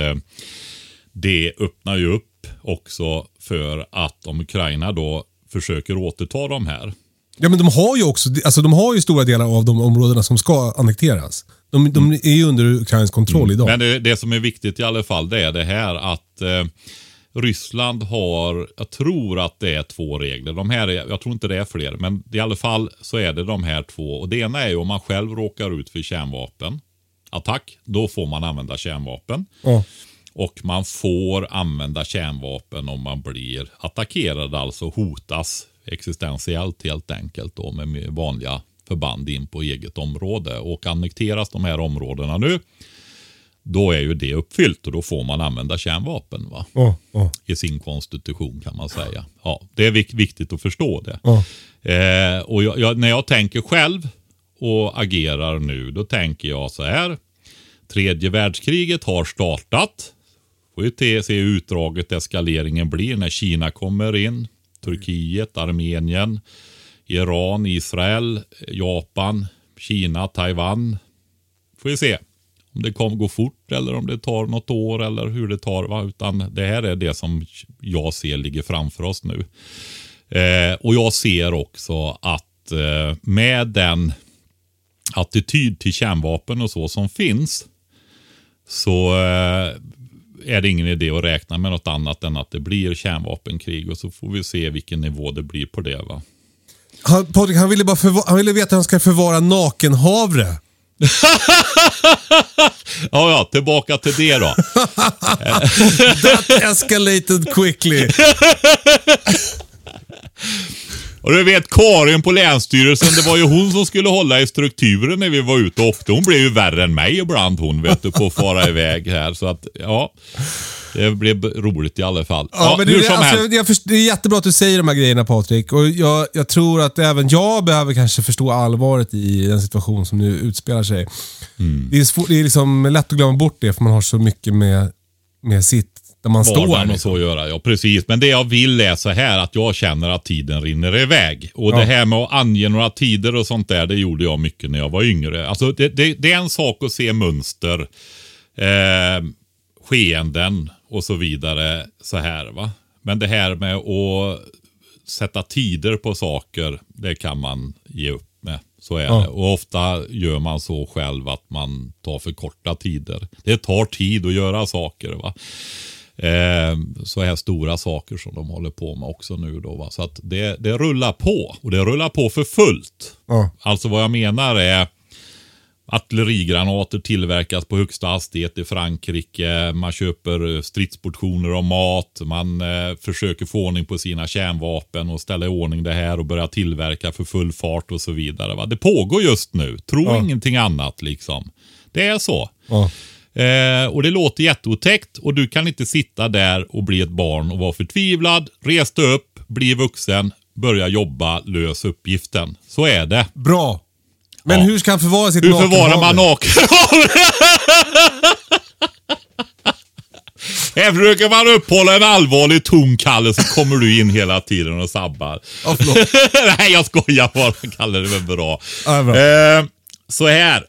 det öppnar ju upp också för att om Ukraina då försöker återta de här. Ja, men de har ju också, alltså de har ju stora delar av de områdena som ska annekteras. De är ju under ukrainsk kontroll idag. Men det som är viktigt i alla fall, det är det här att Ryssland har, jag tror att det är 2 regler. De här jag tror inte det är fler, men i alla fall så är det de här 2. Och det ena är ju om man själv råkar ut för kärnvapenattack, då får man använda kärnvapen. Ja. Och man får använda kärnvapen om man blir attackerad, alltså hotas existentiellt helt enkelt då, med vanliga förband in på eget område. Och annekteras de här områdena nu, då är ju det uppfyllt och då får man använda kärnvapen i sin konstitution kan man säga. Ja, det är viktigt att förstå det. Och när jag tänker själv och agerar nu, då tänker jag så här: tredje världskriget har startat. Får ju se hur utdraget eskaleringen blir när Kina kommer in, Turkiet, Armenien, Iran, Israel, Japan, Kina, Taiwan. Får vi se om det kommer gå fort eller om det tar något år eller hur det tar. Va? Utan det här är det som jag ser ligger framför oss nu. Och jag ser också att med den attityd till kärnvapen och så som finns, så är det ingen idé att räkna med något annat än att det blir kärnvapenkrig. Och så får vi se vilken nivå det blir på det, va? Patrik, han ville veta hur han ska förvara nakenhavre. Ja, tillbaka till det då. That escalated quickly. Och du vet, Karin på Länsstyrelsen, det var ju hon som skulle hålla i strukturen när vi var ute ofta. Hon blev ju värre än mig ibland, hon vet du, på att fara iväg här. Så att, ja, det blev roligt i alla fall. Ja, men det är jättebra att du säger de här grejerna, Patrik. Och jag tror att även jag behöver kanske förstå allvaret i den situation som nu utspelar sig. Det är liksom lätt att glömma bort det, för man har så mycket med sitt där man står. Och så göra, ja precis. Men det jag vill är så här, att jag känner att tiden rinner iväg. Och det här med att ange några tider och sånt där, det gjorde jag mycket när jag var yngre. Alltså det är en sak att se mönster, skeenden och så vidare så här, va. Men det här med att sätta tider på saker, det kan man ge upp med. Så är det. Och ofta gör man så själv att man tar för korta tider. Det tar tid att göra saker, va. Så här stora saker som de håller på med också nu då, va? Så att det rullar på, och det rullar på för fullt. Alltså vad jag menar är artillerigranater tillverkas på högsta hastighet i Frankrike. Man köper stridsportioner av mat. Man försöker få ordning på sina kärnvapen och ställa i ordning det här och börja tillverka för full fart och så vidare, va? Det pågår just nu. Tro ingenting annat liksom. Det är så. Och det låter jätteotäckt, och du kan inte sitta där och bli ett barn och vara förtvivlad. Res dig upp, bli vuxen, börja jobba, lös uppgiften. Så är det. Bra. Men hur ska han förvara sitt nakenhavre? Hur förvarar man nakenhavre? Här försöker man upphålla en allvarlig ton, Kalle, så kommer du in hela tiden och sabbar. Nej, jag skojar bara. Kalle, det är väl bra. Så här.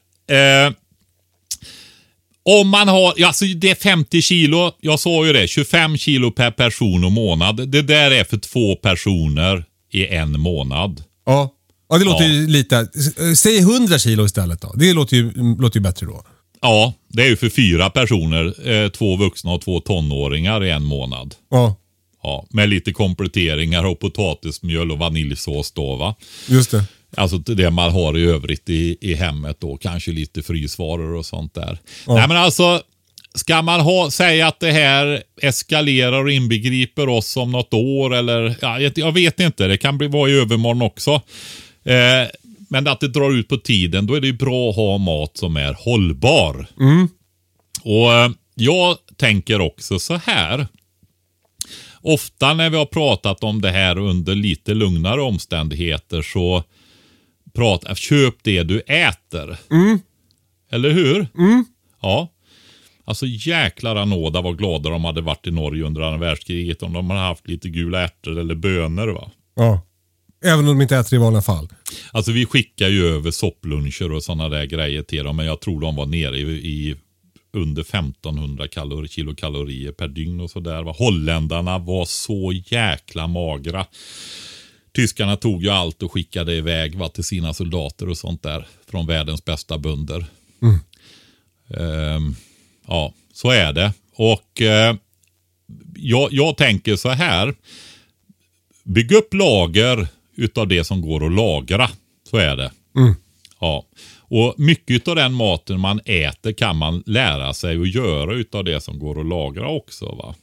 Om man har, alltså det är 50 kilo, jag sa ju det, 25 kilo per person och månad. Det där är för 2 personer i en månad. Ja, det låter ju lite. Säg 100 kilo istället då. Det låter ju bättre då. Ja, det är ju för 4 personer, 2 vuxna och 2 tonåringar i en månad. Ja, med lite kompletteringar och potatismjöl och vaniljsås då, va? Just det. Alltså det man har i övrigt i hemmet då. Kanske lite frysvaror och sånt där. Nej, men alltså, ska man säga att det här eskalerar och inbegriper oss om något år eller, ja, jag vet inte. Det kan vara i övermorgon också. Men att det drar ut på tiden, då är det ju bra att ha mat som är hållbar. Och jag tänker också så här. Ofta när vi har pratat om det här under lite lugnare omständigheter, så köp det du äter. Eller hur? Ja. Alltså jäklar anåda vad glada de hade varit i Norge under andra världskriget om de hade haft lite gula ärtor eller bönor, va? Ja. Även om de inte äter i vanliga fall. Alltså vi skickar ju över soppluncher och sådana där grejer till dem, men jag tror de var nere i under 1500 kilokalorier per dygn och sådär, va? Holländarna var så jäkla magra. Tyskarna tog ju allt och skickade iväg, va, till sina soldater och sånt där från världens bästa bönder. Ja, så är det. Och jag tänker så här. Bygg upp lager utav det som går att lagra. Så är det. Ja. Och mycket av den maten man äter kan man lära sig att göra utav det som går att lagra också, va.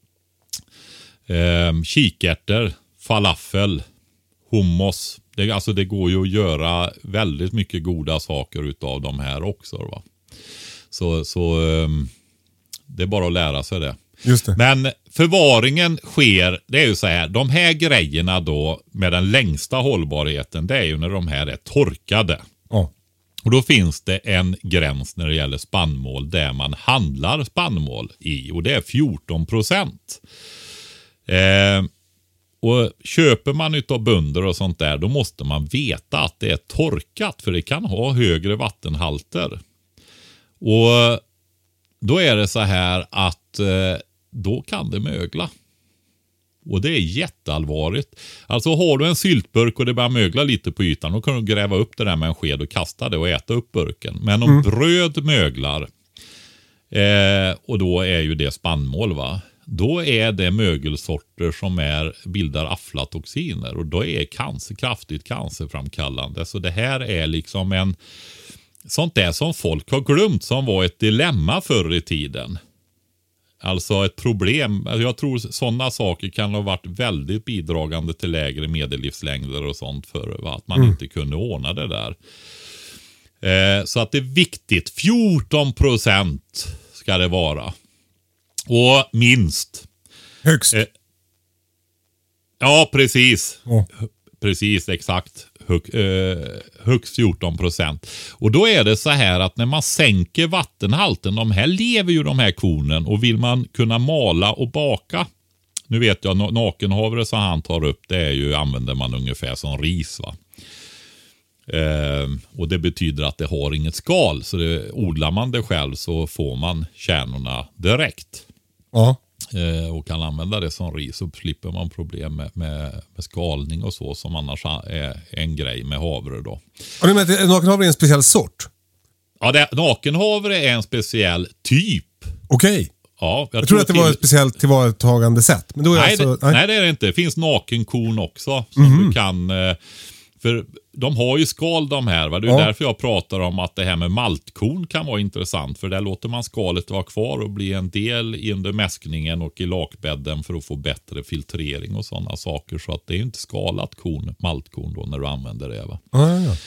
Kikärtor, falafel, hummus. Det går ju att göra väldigt mycket goda saker utav de här också, va. Så det är bara att lära sig det. Just det. Men förvaringen sker, det är ju så här, de här grejerna då med den längsta hållbarheten, det är ju när de här är torkade. Ja. Och då finns det en gräns när det gäller spannmål där man handlar spannmål i, och det är 14%. Och köper man utav bönder och sånt där, då måste man veta att det är torkat, för det kan ha högre vattenhalter. Och då är det så här att då kan det mögla. Och det är jätteallvarligt. Alltså har du en syltburk och det börjar mögla lite på ytan, då kan du gräva upp det där med en sked och kasta det och äta upp burken. Men om bröd möglar, och då är ju det spannmål, va. Då är det mögelsorter som bildar aflatoxiner, och då är kraftigt cancerframkallande. Så det här är liksom sånt där som folk har glömt, som var ett dilemma förr i tiden. Alltså ett problem. Jag tror sådana saker kan ha varit väldigt bidragande till lägre medellivslängder och sånt för att man inte kunde ordna det där. Så att det är viktigt. 14% ska det vara. Och minst. Högst. Ja, precis. Ja. Precis, exakt. Högst 14%. Och då är det så här att när man sänker vattenhalten, de här lever ju de här kornen, och vill man kunna mala och baka. Nu vet jag, nakenhavre som han tar upp, det använder man ungefär som ris, va. Och det betyder att det har inget skal, så odlar man det själv så får man kärnorna direkt. Ja. Och kan använda det som ris, så slipper man problem med skalning och så, som annars är en grej med havre då. Och du menar att nakenhavre är en speciell sort? Ja, nakenhavre är en speciell typ. Okej. Ja, jag tror att det var ett speciellt tillvaratagande sätt. Men då är nej, det är det inte. Det finns nakenkorn också som du kan... För de har ju skal de här, va? Det är därför jag pratar om att det här med maltkorn kan vara intressant. För där låter man skalet vara kvar och bli en del under mäskningen och i lakbädden för att få bättre filtrering och sådana saker. Så att det är inte skalat maltkorn då när du använder det, va? Ja.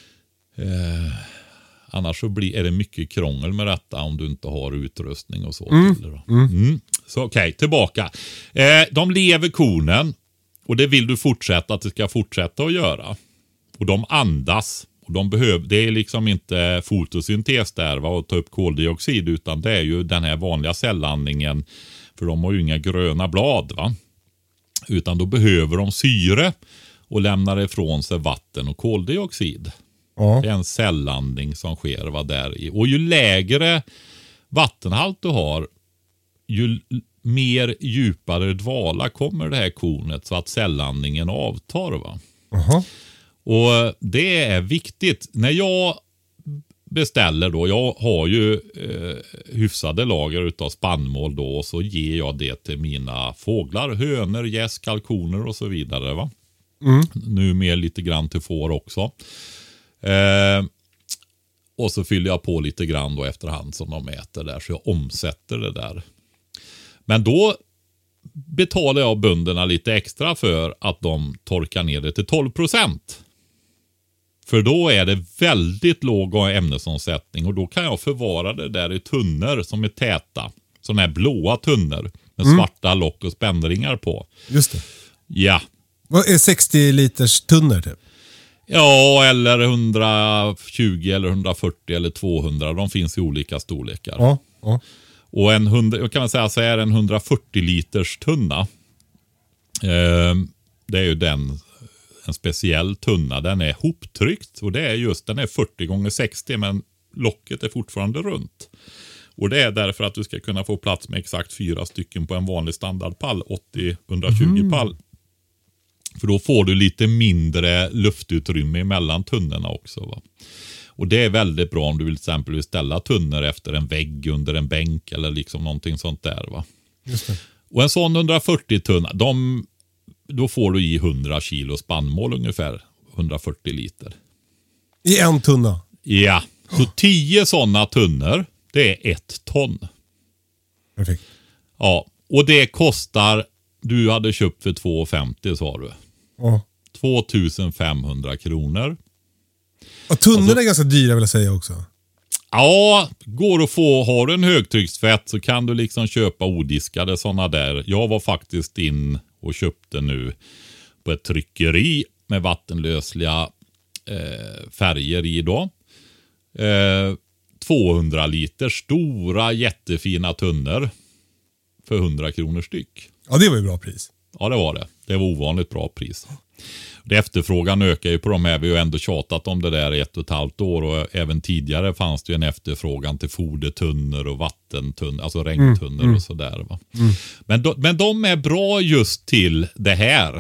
Annars så är det mycket krångel med detta om du inte har utrustning och så till det då. Så okej, tillbaka. De lever kornen, och det vill du fortsätta att det ska fortsätta att göra. Och de andas. Och det är liksom inte fotosyntes där, va, och ta upp koldioxid, utan det är ju den här vanliga cellandningen. För de har ju inga gröna blad, va. Utan då behöver de syre och lämnar ifrån sig vatten och koldioxid. Ja. Det är en cellandning som sker, va, där i. Och ju lägre vattenhalt du har, ju mer djupare dvala kommer det här kornet, så att cellandningen avtar, va. Och det är viktigt. När jag beställer då, jag har ju hyfsade lager utav spannmål då, och så ger jag det till mina fåglar, hönor, gäss, kalkoner och så vidare, va. Nu med lite grann till får också. Och så fyller jag på lite grann då efterhand som de äter där, så jag omsätter det där. Men då betalar jag bönderna lite extra för att de torkar ner det till 12%. För då är det väldigt låg ämnesomsättning, och då kan jag förvara det där i tunnor som är täta. Sådana här blåa tunnor med svarta lock och spännringar på. Just det. Ja. Vad är 60 liters tunnor typ? Ja, eller 120 eller 140 eller 200. De finns i olika storlekar. Ja. Och jag kan säga så är en 140 liters tunna. Det är ju en speciell tunna. Den är hoptryckt, och det är just, den är 40x60, men locket är fortfarande runt. Och det är därför att du ska kunna få plats med exakt 4 stycken på en vanlig standardpall, 80-120 pall. För då får du lite mindre luftutrymme mellan tunnorna också, va. Och det är väldigt bra om du vill till exempel ställa tunnor efter en vägg, under en bänk eller liksom någonting sånt där, va. Just det. Och en sån 140 tunna, då får du i 100 kilo spannmål ungefär, 140 liter. I en tunna? Ja, så 10 sådana tunnor, det är 1 ton. Perfekt. Ja, och det kostar, du hade köpt för 2,50 sa du. Ja. 2500 kronor. Och tunnorna är ganska dyra vill jag säga också. Ja, går att få, har du en högtrycksfett så kan du liksom köpa odiskade sådana där. Jag var faktiskt in och köpte nu på ett tryckeri med vattenlösliga färger i då. 200 liter stora jättefina tunnor för 100 kronor styck. Ja, det var ju bra pris. Ja, det var det. Det var ovanligt bra pris. Det efterfrågan ökar ju på de här. Vi har ju ändå tjatat om det där i 1,5 år. Och även tidigare fanns det ju en efterfrågan till fodertunnor och vattentunnor. Alltså regntunnor och sådär. Va? Men de är bra just till det här.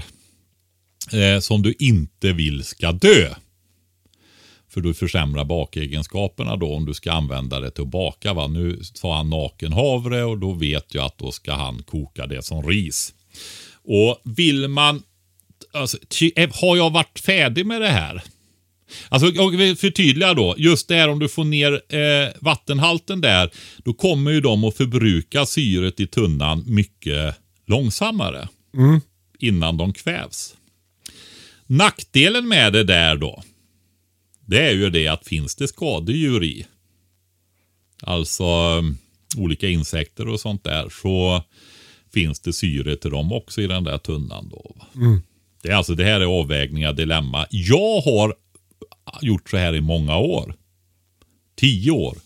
Som du inte vill ska dö. För du försämrar bakegenskaperna då om du ska använda det till att baka. Va? Nu sa han naken havre och då vet jag att då ska han koka det som ris. Och vill man, alltså, har jag varit färdig med det här? Alltså, jag vill förtydliga då, just där om du får ner vattenhalten där, då kommer ju de att förbruka syret i tunnan mycket långsammare innan de kvävs. Nackdelen med det där då, det är ju det att finns det skadedjur i, alltså olika insekter och sånt där, så finns det syre till dem också i den där tunnan då. Det är alltså, det här är avvägningar, dilemma. Jag har gjort så här i många år. 10 år.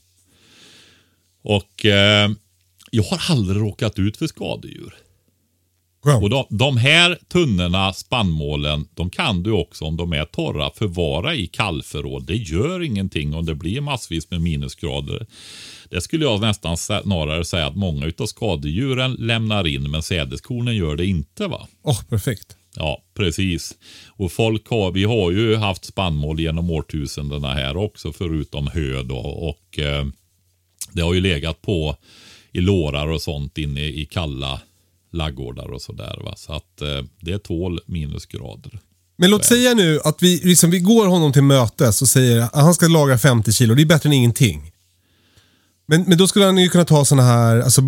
Och jag har aldrig råkat ut för skadedjur. Wow. Och de här tunnorna, spannmålen, de kan du också om de är torra förvara i kallförråd. Det gör ingenting om det blir massvis med minusgrader. Det skulle jag nästan snarare säga att många utav skadedjuren lämnar in, men sädeskornen gör det inte, va? Perfekt. Ja, precis. Och vi har ju haft spannmål genom årtusendena här också, förutom hö då. Och det har ju legat på i lårar och sånt inne i kalla laggårdar och sådär, va? Så att det tål minusgrader. Men låt säga nu att vi går honom till mötes och säger att han ska lagra 50 kilo. Det är bättre än ingenting. Men då skulle han ju kunna ta såna här alltså,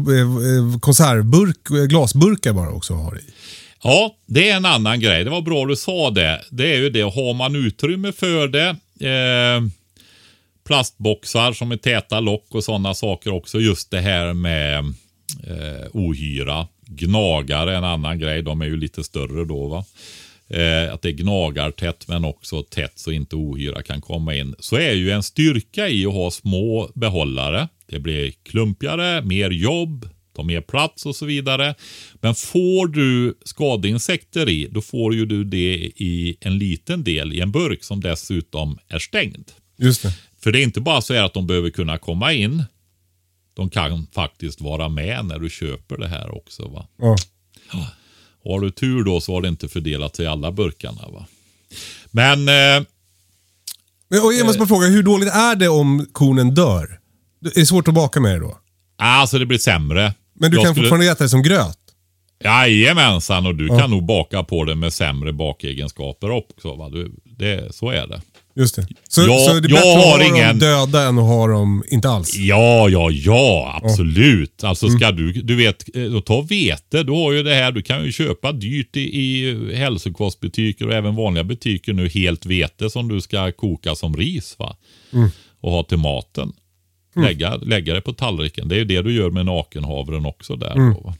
glasburkar bara också har i. Ja, det är en annan grej. Det var bra du sa det. Det är ju det, har man utrymme för det. Plastboxar som är täta lock och sådana saker också. Just det här med ohyra. Gnagare är en annan grej. De är ju lite större då, va? Att det gnagar tätt, men också tätt så inte ohyra kan komma in. Så är ju en styrka i att ha små behållare. Det blir klumpigare, mer jobb, tar mer plats och så vidare. Men får du skadeinsekter i, då får ju du det i en liten del i en burk som dessutom är stängd. Just det. För det är inte bara så här att de behöver kunna komma in. De kan faktiskt vara med när du köper det här också, va? Ja. Har du tur då så har det inte fördelat sig i alla burkarna, va? Men och jag måste bara fråga, hur dåligt är det om kornen dör? Är det svårt att baka med det då? Alltså det blir sämre. Men du kan fortfarande äta det som gröt? Jajamensan, och du kan nog baka på det med sämre bakegenskaper också, va? Så är det. Just det. Så det är bättre att ha dem döda än att ha dem inte alls? Ja, absolut. Alltså ska du vet, ta vete, du har ju det här, du kan ju köpa dyrt i hälsokostbutiker och även vanliga butiker nu, helt vete som du ska koka som ris, va? Och ha till maten. Lägga det på tallriken. Det är ju det du gör med nakenhavren också där. Då.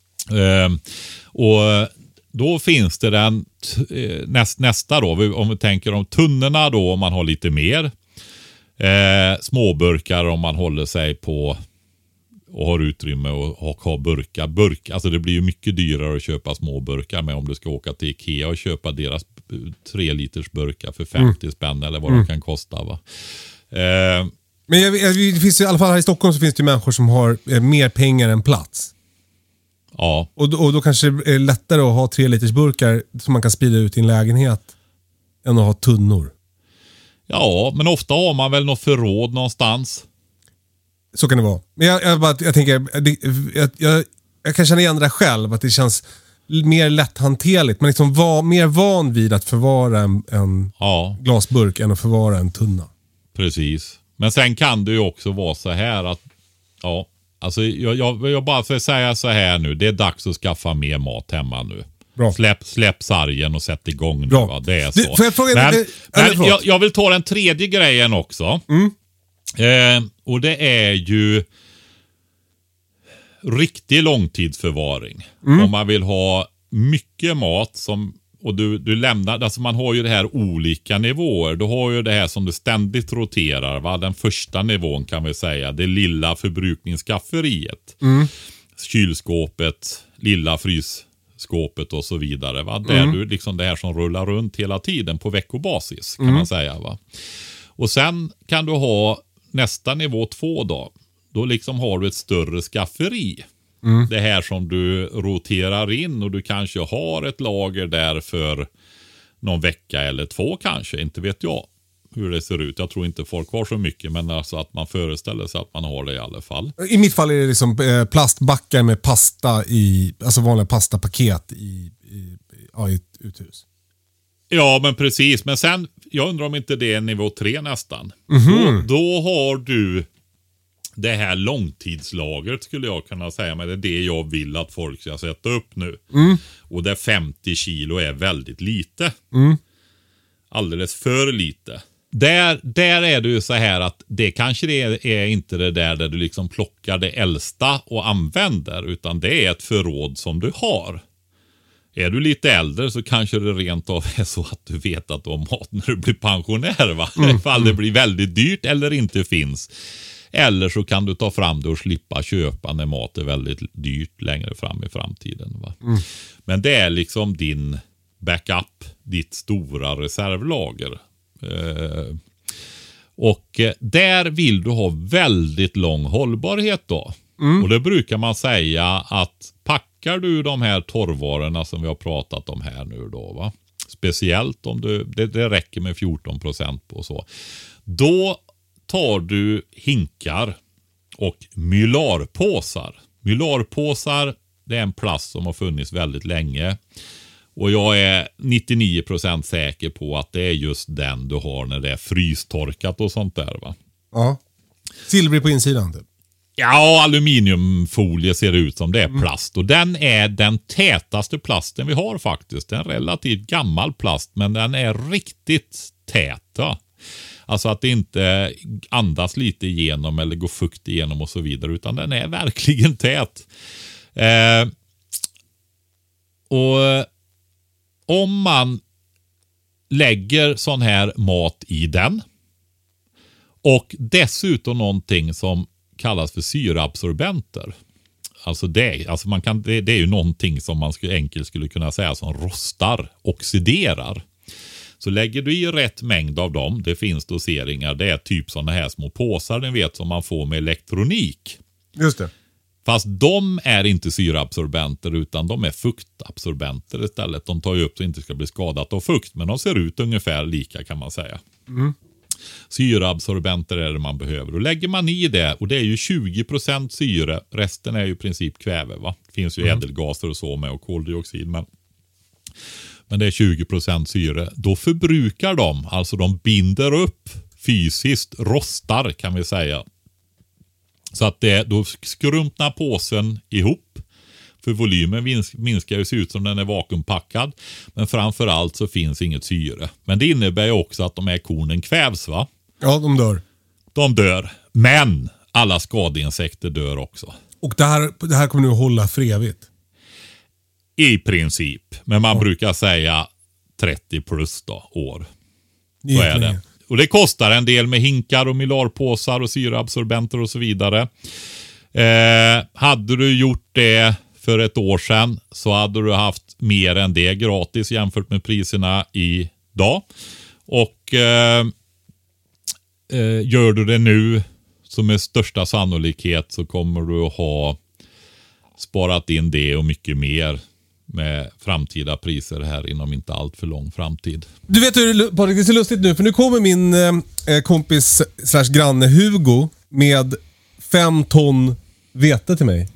Och då finns det den nästa då, om vi tänker om tunnorna då, om man har lite mer. Småburkar om man håller sig på och har utrymme och har burkar. Alltså det blir ju mycket dyrare att köpa småburkar med om du ska åka till Ikea och köpa deras 3 liters burkar för 50 spänn eller vad de kan kosta, va? Men det finns i alla fall här i Stockholm så finns det människor som har mer pengar än plats. Ja. Och då kanske det är lättare att ha 3 liters burkar som man kan sprida ut i en lägenhet än att ha tunnor. Ja, men ofta har man väl något förråd någonstans. Så kan det vara. Men jag tänker, jag kan känna igen det själv, att det känns mer lätthanterligt. Man liksom var mer van vid att förvara en glasburk än att förvara en tunna. Precis. Men sen kan det ju också vara så här att ja, alltså jag bara ska säga så här nu. Det är dags att skaffa mer mat hemma nu. Bra. Släpp sargen och sätt igång nu. Va? Det är så. Får jag fråga, men jag vill ta den tredje grejen också. Och det är ju riktig långtidsförvaring. Om man vill ha mycket mat som och du lämnar, alltså man har ju det här olika nivåer. Du har ju det här som du ständigt roterar, va? Den första nivån kan vi säga, det lilla förbrukningsskafferiet. Kylskåpet, lilla frysskåpet och så vidare, va? Där du liksom det här som rullar runt hela tiden på veckobasis kan man säga, va? Och sen kan du ha nästa nivå 2 då. Då liksom har du ett större skafferi. Det här som du roterar in och du kanske har ett lager där för någon vecka eller 2 kanske, inte vet jag hur det ser ut. Jag tror inte folk har så mycket, men alltså att man föreställer sig att man har det i alla fall. I mitt fall är det liksom plastbackar med pasta i, alltså vanliga pastapaket i ett uthus. Ja, men precis. Men sen, jag undrar om inte det är nivå 3 nästan. Då har du det här långtidslagret skulle jag kunna säga, men det är det jag vill att folk ska sätta upp nu. Och där 50 kilo är väldigt lite. Alldeles för lite. Där är det ju så här att det kanske är inte det där du liksom plockar det äldsta och använder, utan det är ett förråd som du har. Är du lite äldre så kanske det rent av är så att du vet att du har mat när du blir pensionär, va? Ifall det blir väldigt dyrt eller inte finns. Eller så kan du ta fram det och slippa köpa när mat är väldigt dyrt längre fram i framtiden, va? Men det är liksom din backup, ditt stora reservlager. Och där vill du ha väldigt lång hållbarhet då. Och det brukar man säga att packar du de här torrvarorna som vi har pratat om här nu då, va? Speciellt om det räcker med 14% på så. Då tar du hinkar och mylarpåsar. Mylarpåsar, det är en plast som har funnits väldigt länge. Och jag är 99% säker på att det är just den du har när det är frystorkat och sånt där, va? Ja. Silvrig på insidan typ. Ja, aluminiumfolie ser ut som det är plast. Och den är den tätaste plasten vi har faktiskt. Det är en relativt gammal plast, men den är riktigt tät. Alltså att det inte andas lite igenom eller går fukt igenom och så vidare, utan den är verkligen tät. Och om man lägger sån här mat i den och dessutom någonting som kallas för syreabsorbenter. Alltså det är ju någonting som man enkelt skulle kunna säga som rostar, oxiderar. Så lägger du i rätt mängd av dem, det finns doseringar, det är typ sådana här små påsar, ni vet, som man får med elektronik. Just det. Fast de är inte syreabsorbenter utan de är fuktabsorbenter istället. De tar ju upp så att det inte ska bli skadat av fukt, men de ser ut ungefär lika kan man säga. Syreabsorbenter är det man behöver. Och lägger man i det, och det är ju 20% syre, resten är ju i princip kväve, va? Det finns ju ädelgaser och så med och koldioxid, men det är 20% syre. Då förbrukar de, alltså de binder upp fysiskt, rostar kan vi säga. Så att då skrumpnar påsen ihop. För volymen minskar ju, ser ut som den är vakuumpackad. Men framförallt så finns inget syre. Men det innebär ju också att de här kornen kvävs, va? Ja, de dör. De dör. Men alla skadeinsekter dör också. Och det här kommer nu att hålla för evigt? I princip. Men man brukar säga 30 plus då, år. Så är det. Och det kostar en del med hinkar och mylarpåsar och syreabsorbenter och så vidare. Hade du gjort det för ett år sedan så hade du haft mer än det gratis jämfört med priserna idag. Och gör du det nu så med största sannolikhet så kommer du att ha sparat in det och mycket mer med framtida priser här inom inte allt för lång framtid. Du vet hur Patrik, det är så lustigt nu, för nu kommer min kompis / granne Hugo med 5 ton vete till mig.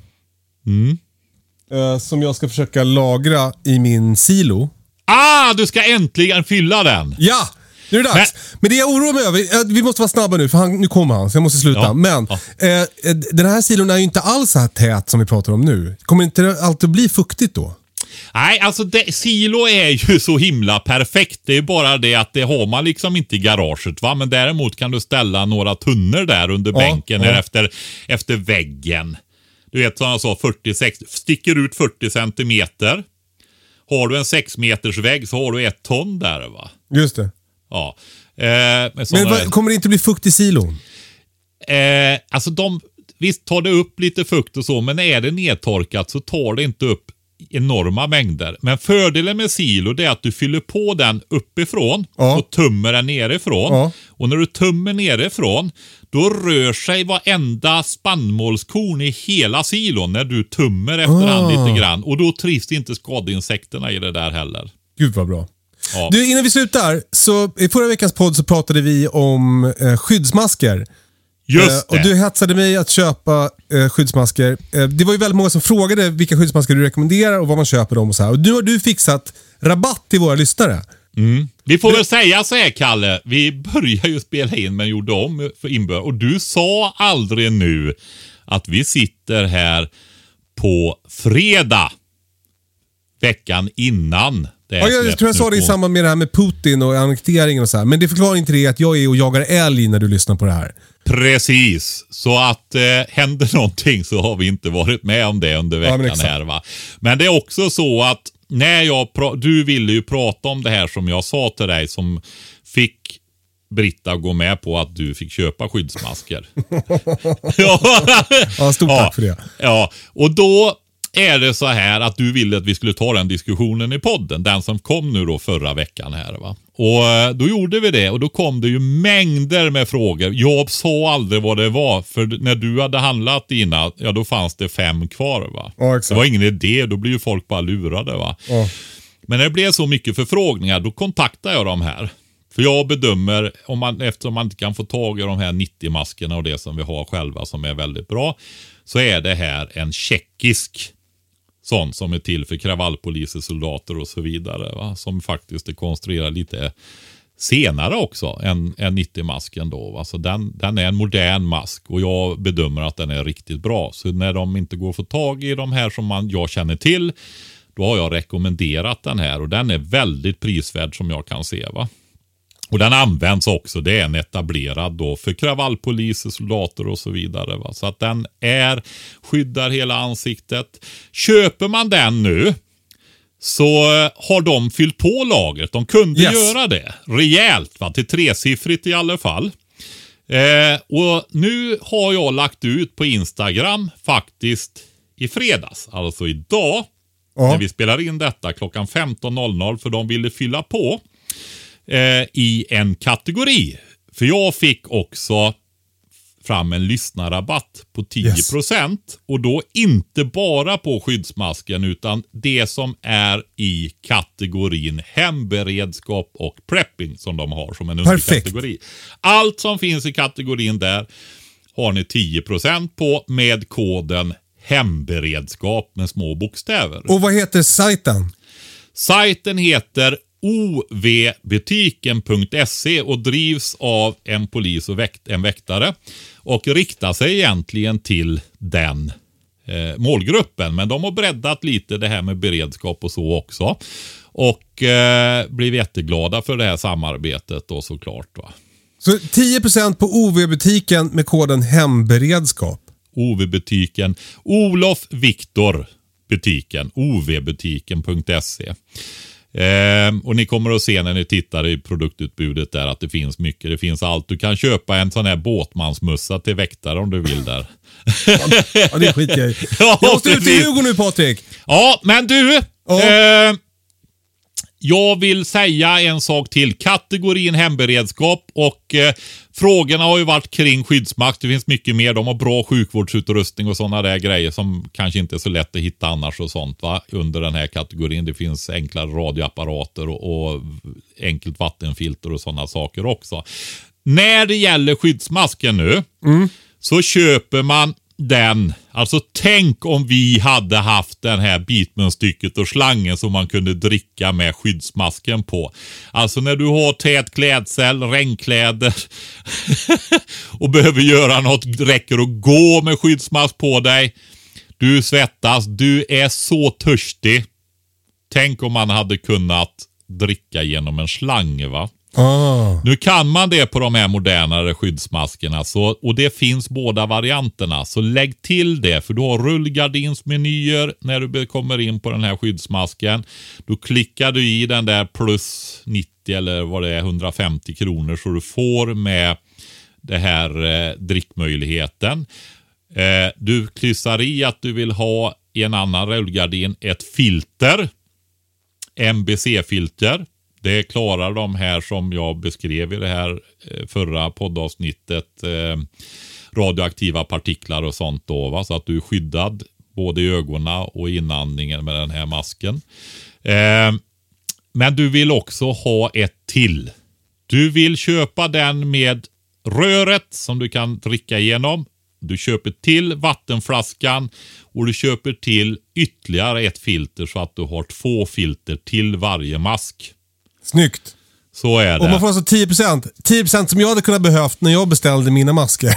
Som jag ska försöka lagra i min silo. Du ska äntligen fylla den! Ja! Nu är det dags. Men det jag oroar mig över, vi måste vara snabba nu för nu kommer han så jag måste sluta. Ja. Men den här silon är ju inte alls så här tät som vi pratar om nu. Kommer inte alltid bli fuktigt då? Nej, alltså silo är ju så himla perfekt. Det är bara det att det har man liksom inte i garaget, va? Men däremot kan du ställa några tunnor där under bänken efter väggen. Du vet som jag sa, 46, sticker ut 40 centimeter. Har du en 6 meters vägg så har du 1 ton där, va? Just det. Ja. Men kommer det inte bli fukt i silon? Alltså visst tar det upp lite fukt och så, men är det nedtorkat så tar det inte upp enorma mängder. Men fördelen med silo det är att du fyller på den uppifrån och tummer den nerifrån. Ja. Och när du tummer nerifrån då rör sig varenda spannmålskorn i hela silon när du tummer efterhand lite grann. Och då trivs inte skadeinsekterna i det där heller. Gud vad bra. Ja. Du, innan vi slutar, så i förra veckans podd så pratade vi om skyddsmasker. Just det. Och du hetsade mig att köpa skyddsmasker. Det var ju väldigt många som frågade vilka skyddsmasker du rekommenderar och vad man köper dem och så här. Och nu har du fixat rabatt till våra lyssnare. Vi får väl säga så här, Kalle. Vi började ju spela in men gjorde om för inbörd. Och du sa aldrig nu att vi sitter här på fredag veckan innan. Jag tror jag sa det i samband med det här med Putin och annekteringen och så här. Men det förklarar inte det att jag är och jagar älg när du lyssnar på det här. Precis, så att händer någonting så har vi inte varit med om det under veckan här, va. Men det är också så att när du ville ju prata om det här som jag sa till dig som fick Britta gå med på att du fick köpa skyddsmasker. Ja, stort tack för det. Ja, och då är det så här att du ville att vi skulle ta den diskussionen i podden. Den som kom nu då förra veckan här, va. Och då gjorde vi det och då kom det ju mängder med frågor. Jag sa aldrig vad det var för när du hade handlat dina, ja då fanns det 5 kvar, va. Ja, exakt. Det var ingen idé, då blir ju folk bara lurade, va. Ja. Men när det blev så mycket förfrågningar då kontaktade jag dem här. För jag bedömer, eftersom man inte kan få tag i de här 90-maskerna och det som vi har själva som är väldigt bra, så är det här en tjeckisk sån som är till för kravallpoliser, soldater och så vidare, va? Som faktiskt är konstruerad lite senare också än 90-masken då, va? Så den är en modern mask och jag bedömer att den är riktigt bra. Så när de inte går att få tag i de här som jag känner till, då har jag rekommenderat den här och den är väldigt prisvärd som jag kan se, va. Och den används också, det är en etablerad då för kravallpoliser, soldater och så vidare, va? Så att den skyddar hela ansiktet. Köper man den nu så har de fyllt på lagret. De kunde göra det rejält, va? Till 3-siffrigt i alla fall. Och nu har jag lagt ut på Instagram faktiskt i fredags, alltså idag, när vi spelar in detta klockan 15.00 för de ville fylla på i en kategori. För jag fick också fram en lyssnarrabatt på 10% och då inte bara på skyddsmasken utan det som är i kategorin hemberedskap och prepping som de har som en underkategori. Allt som finns i kategorin där har ni 10% på med koden hemberedskap med små bokstäver. Och vad heter sajten? Sajten heter ovbutiken.se och drivs av en polis och en väktare och riktar sig egentligen till den målgruppen. Men de har breddat lite det här med beredskap och så också. Och blir jätteglada för det här samarbetet då såklart, va. Så 10% på OV-butiken med koden hemberedskap. OV-butiken, Olof Viktor butiken, ovbutiken.se. Och ni kommer att se när ni tittar i produktutbudet där att det finns mycket. Det finns allt. Du kan köpa en sån här båtmansmussa till väktare om du vill där. Ja, det är skitgrej. Jag måste ut i Hugo nu, Patrik. Ja, men du... jag vill säga en sak till. Kategorin hemberedskap och frågorna har ju varit kring skyddsmakt. Det finns mycket mer. De har bra sjukvårdsutrustning och sådana där grejer som kanske inte är så lätt att hitta annars och sånt, va? Under den här kategorin. Det finns enklare radioapparater och enkelt vattenfilter och sådana saker också. När det gäller skyddsmasken nu så köper man alltså tänk om vi hade haft den här bitmunstycket och slangen som man kunde dricka med skyddsmasken på. Alltså när du har tät klädsel, regnkläder och behöver göra något, räcker att gå med skyddsmask på dig. Du svettas, du är så törstig. Tänk om man hade kunnat dricka genom en slang, va? Nu kan man det på de här modernare skyddsmaskerna och det finns båda varianterna, så lägg till det, för du har rullgardinsmenyer när du kommer in på den här skyddsmasken. Då klickar du i den där plus 90 eller vad det är, 150 kronor, så du får med det här drickmöjligheten. Du kryssar i att du vill ha i en annan rullgardin ett filter, MBC-filter. Det klarar de här som jag beskrev i det här förra poddavsnittet, radioaktiva partiklar och sånt då, va? Så att du är skyddad både i ögonen och inandningen med den här masken. Men du vill också ha ett till. Du vill köpa den med röret som du kan dricka igenom. Du köper till vattenflaskan och du köper till ytterligare ett filter så att du har 2 filter till varje mask. Snyggt. Så är det. Och man får alltså 10%. 10% som jag hade kunnat behövt när jag beställde mina masker.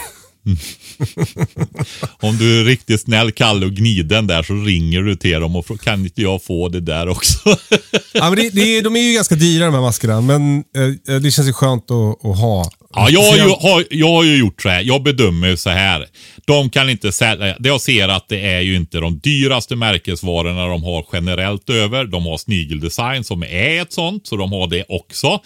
Om du är riktigt snäll, Kalle, och gniden där, så ringer du till dem och kan inte jag få det där också? Ja, men de är ju ganska dyra de här maskerna, men det känns ju skönt att ha. Ja, jag har ju gjort så här. Jag bedömer så här. De kan inte sälja. Jag ser att det är ju inte de dyraste märkesvarorna de har generellt över. De har snigeldesign som är ett sånt, så de har det också.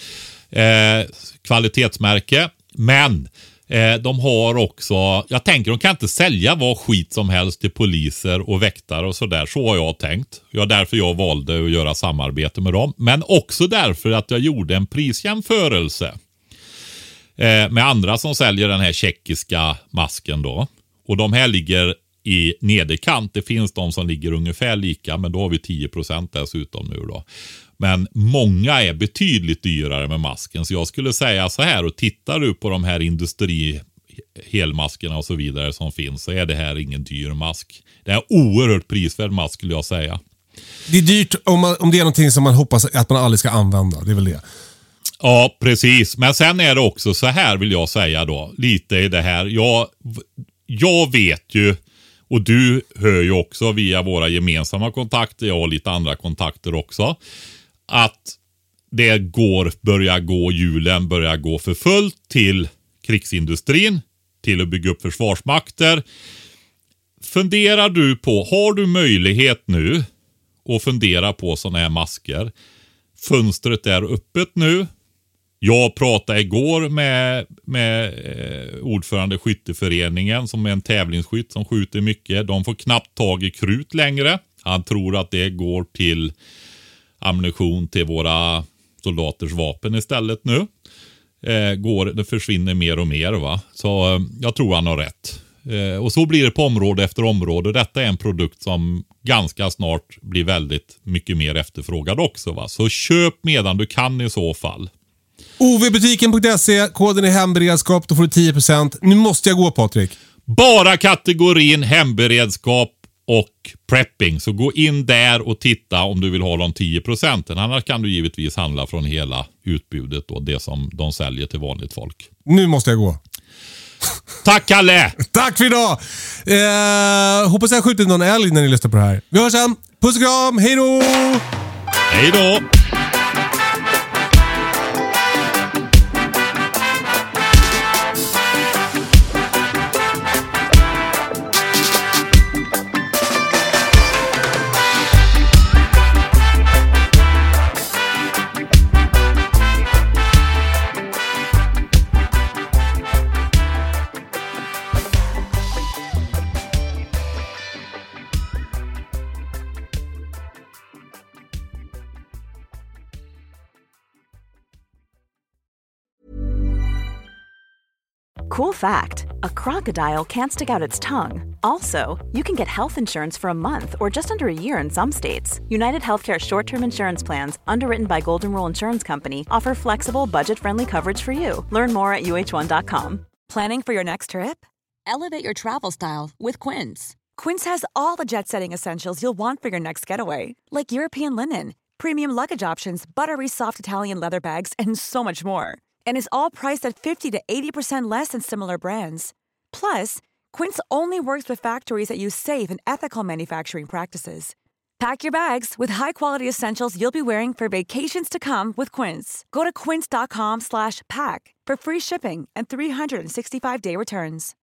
Kvalitetsmärke. Men de har också, jag tänker de kan inte sälja vad skit som helst till poliser och väktare och sådär. Så har jag tänkt. Därför jag valde att göra samarbete med dem. Men också därför att jag gjorde en prisjämförelse med andra som säljer den här tjeckiska masken då. Och de här ligger i nederkant. Det finns de som ligger ungefär lika, men då har vi 10% dessutom nu då. Men många är betydligt dyrare med masken. Så jag skulle säga så här, och tittar du på de här helmaskerna och så vidare som finns, så är det här ingen dyr mask. Det är oerhört prisvärd mask skulle jag säga. Det är dyrt om det är någonting som man hoppas att man aldrig ska använda, det är väl det. Ja, precis. Men sen är det också så här, vill jag säga då, lite i det här. Jag vet ju, och du hör ju också via våra gemensamma kontakter, jag har lite andra kontakter också, att det julen börjar gå för fullt till krigsindustrin, till att bygga upp försvarsmakter. Funderar du på, har du möjlighet nu att fundera på sådana här masker? Fönstret är öppet nu. Jag pratade igår med ordförande skytteföreningen som är en tävlingsskytt som skjuter mycket. De får knappt tag i krut längre. Han tror att det går till ammunition till våra soldaters vapen istället nu. Det försvinner mer och mer, va? Så jag tror han har rätt. Och så blir det på område efter område. Detta är en produkt som ganska snart blir väldigt mycket mer efterfrågad också, va? Så köp medan du kan i så fall. ovbutiken.se, koden är hemberedskap, då får du 10%. Nu måste jag gå, Patrik. Bara kategorin hemberedskap och prepping. Så gå in där och titta om du vill ha de 10%. Annars kan du givetvis handla från hela utbudet och det som de säljer till vanligt folk. Nu måste jag gå. Tack, Kalle! Tack för idag! Hoppas jag har skjutit någon älg när ni lyssnar på det här. Vi hörs sen. Puss och kram. Hej då! Hej då! Cool fact, a crocodile can't stick out its tongue. Also, you can get health insurance for a month or just under a year in some states. United Healthcare short-term insurance plans, underwritten by Golden Rule Insurance Company, offer flexible, budget-friendly coverage for you. Learn more at uh1.com. Planning for your next trip? Elevate your travel style with Quince. Quince has all the jet-setting essentials you'll want for your next getaway, like European linen, premium luggage options, buttery soft Italian leather bags, and so much more. And is all priced at 50 to 80% less than similar brands. Plus, Quince only works with factories that use safe and ethical manufacturing practices. Pack your bags with high-quality essentials you'll be wearing for vacations to come with Quince. Go to quince.com/pack for free shipping and 365-day returns.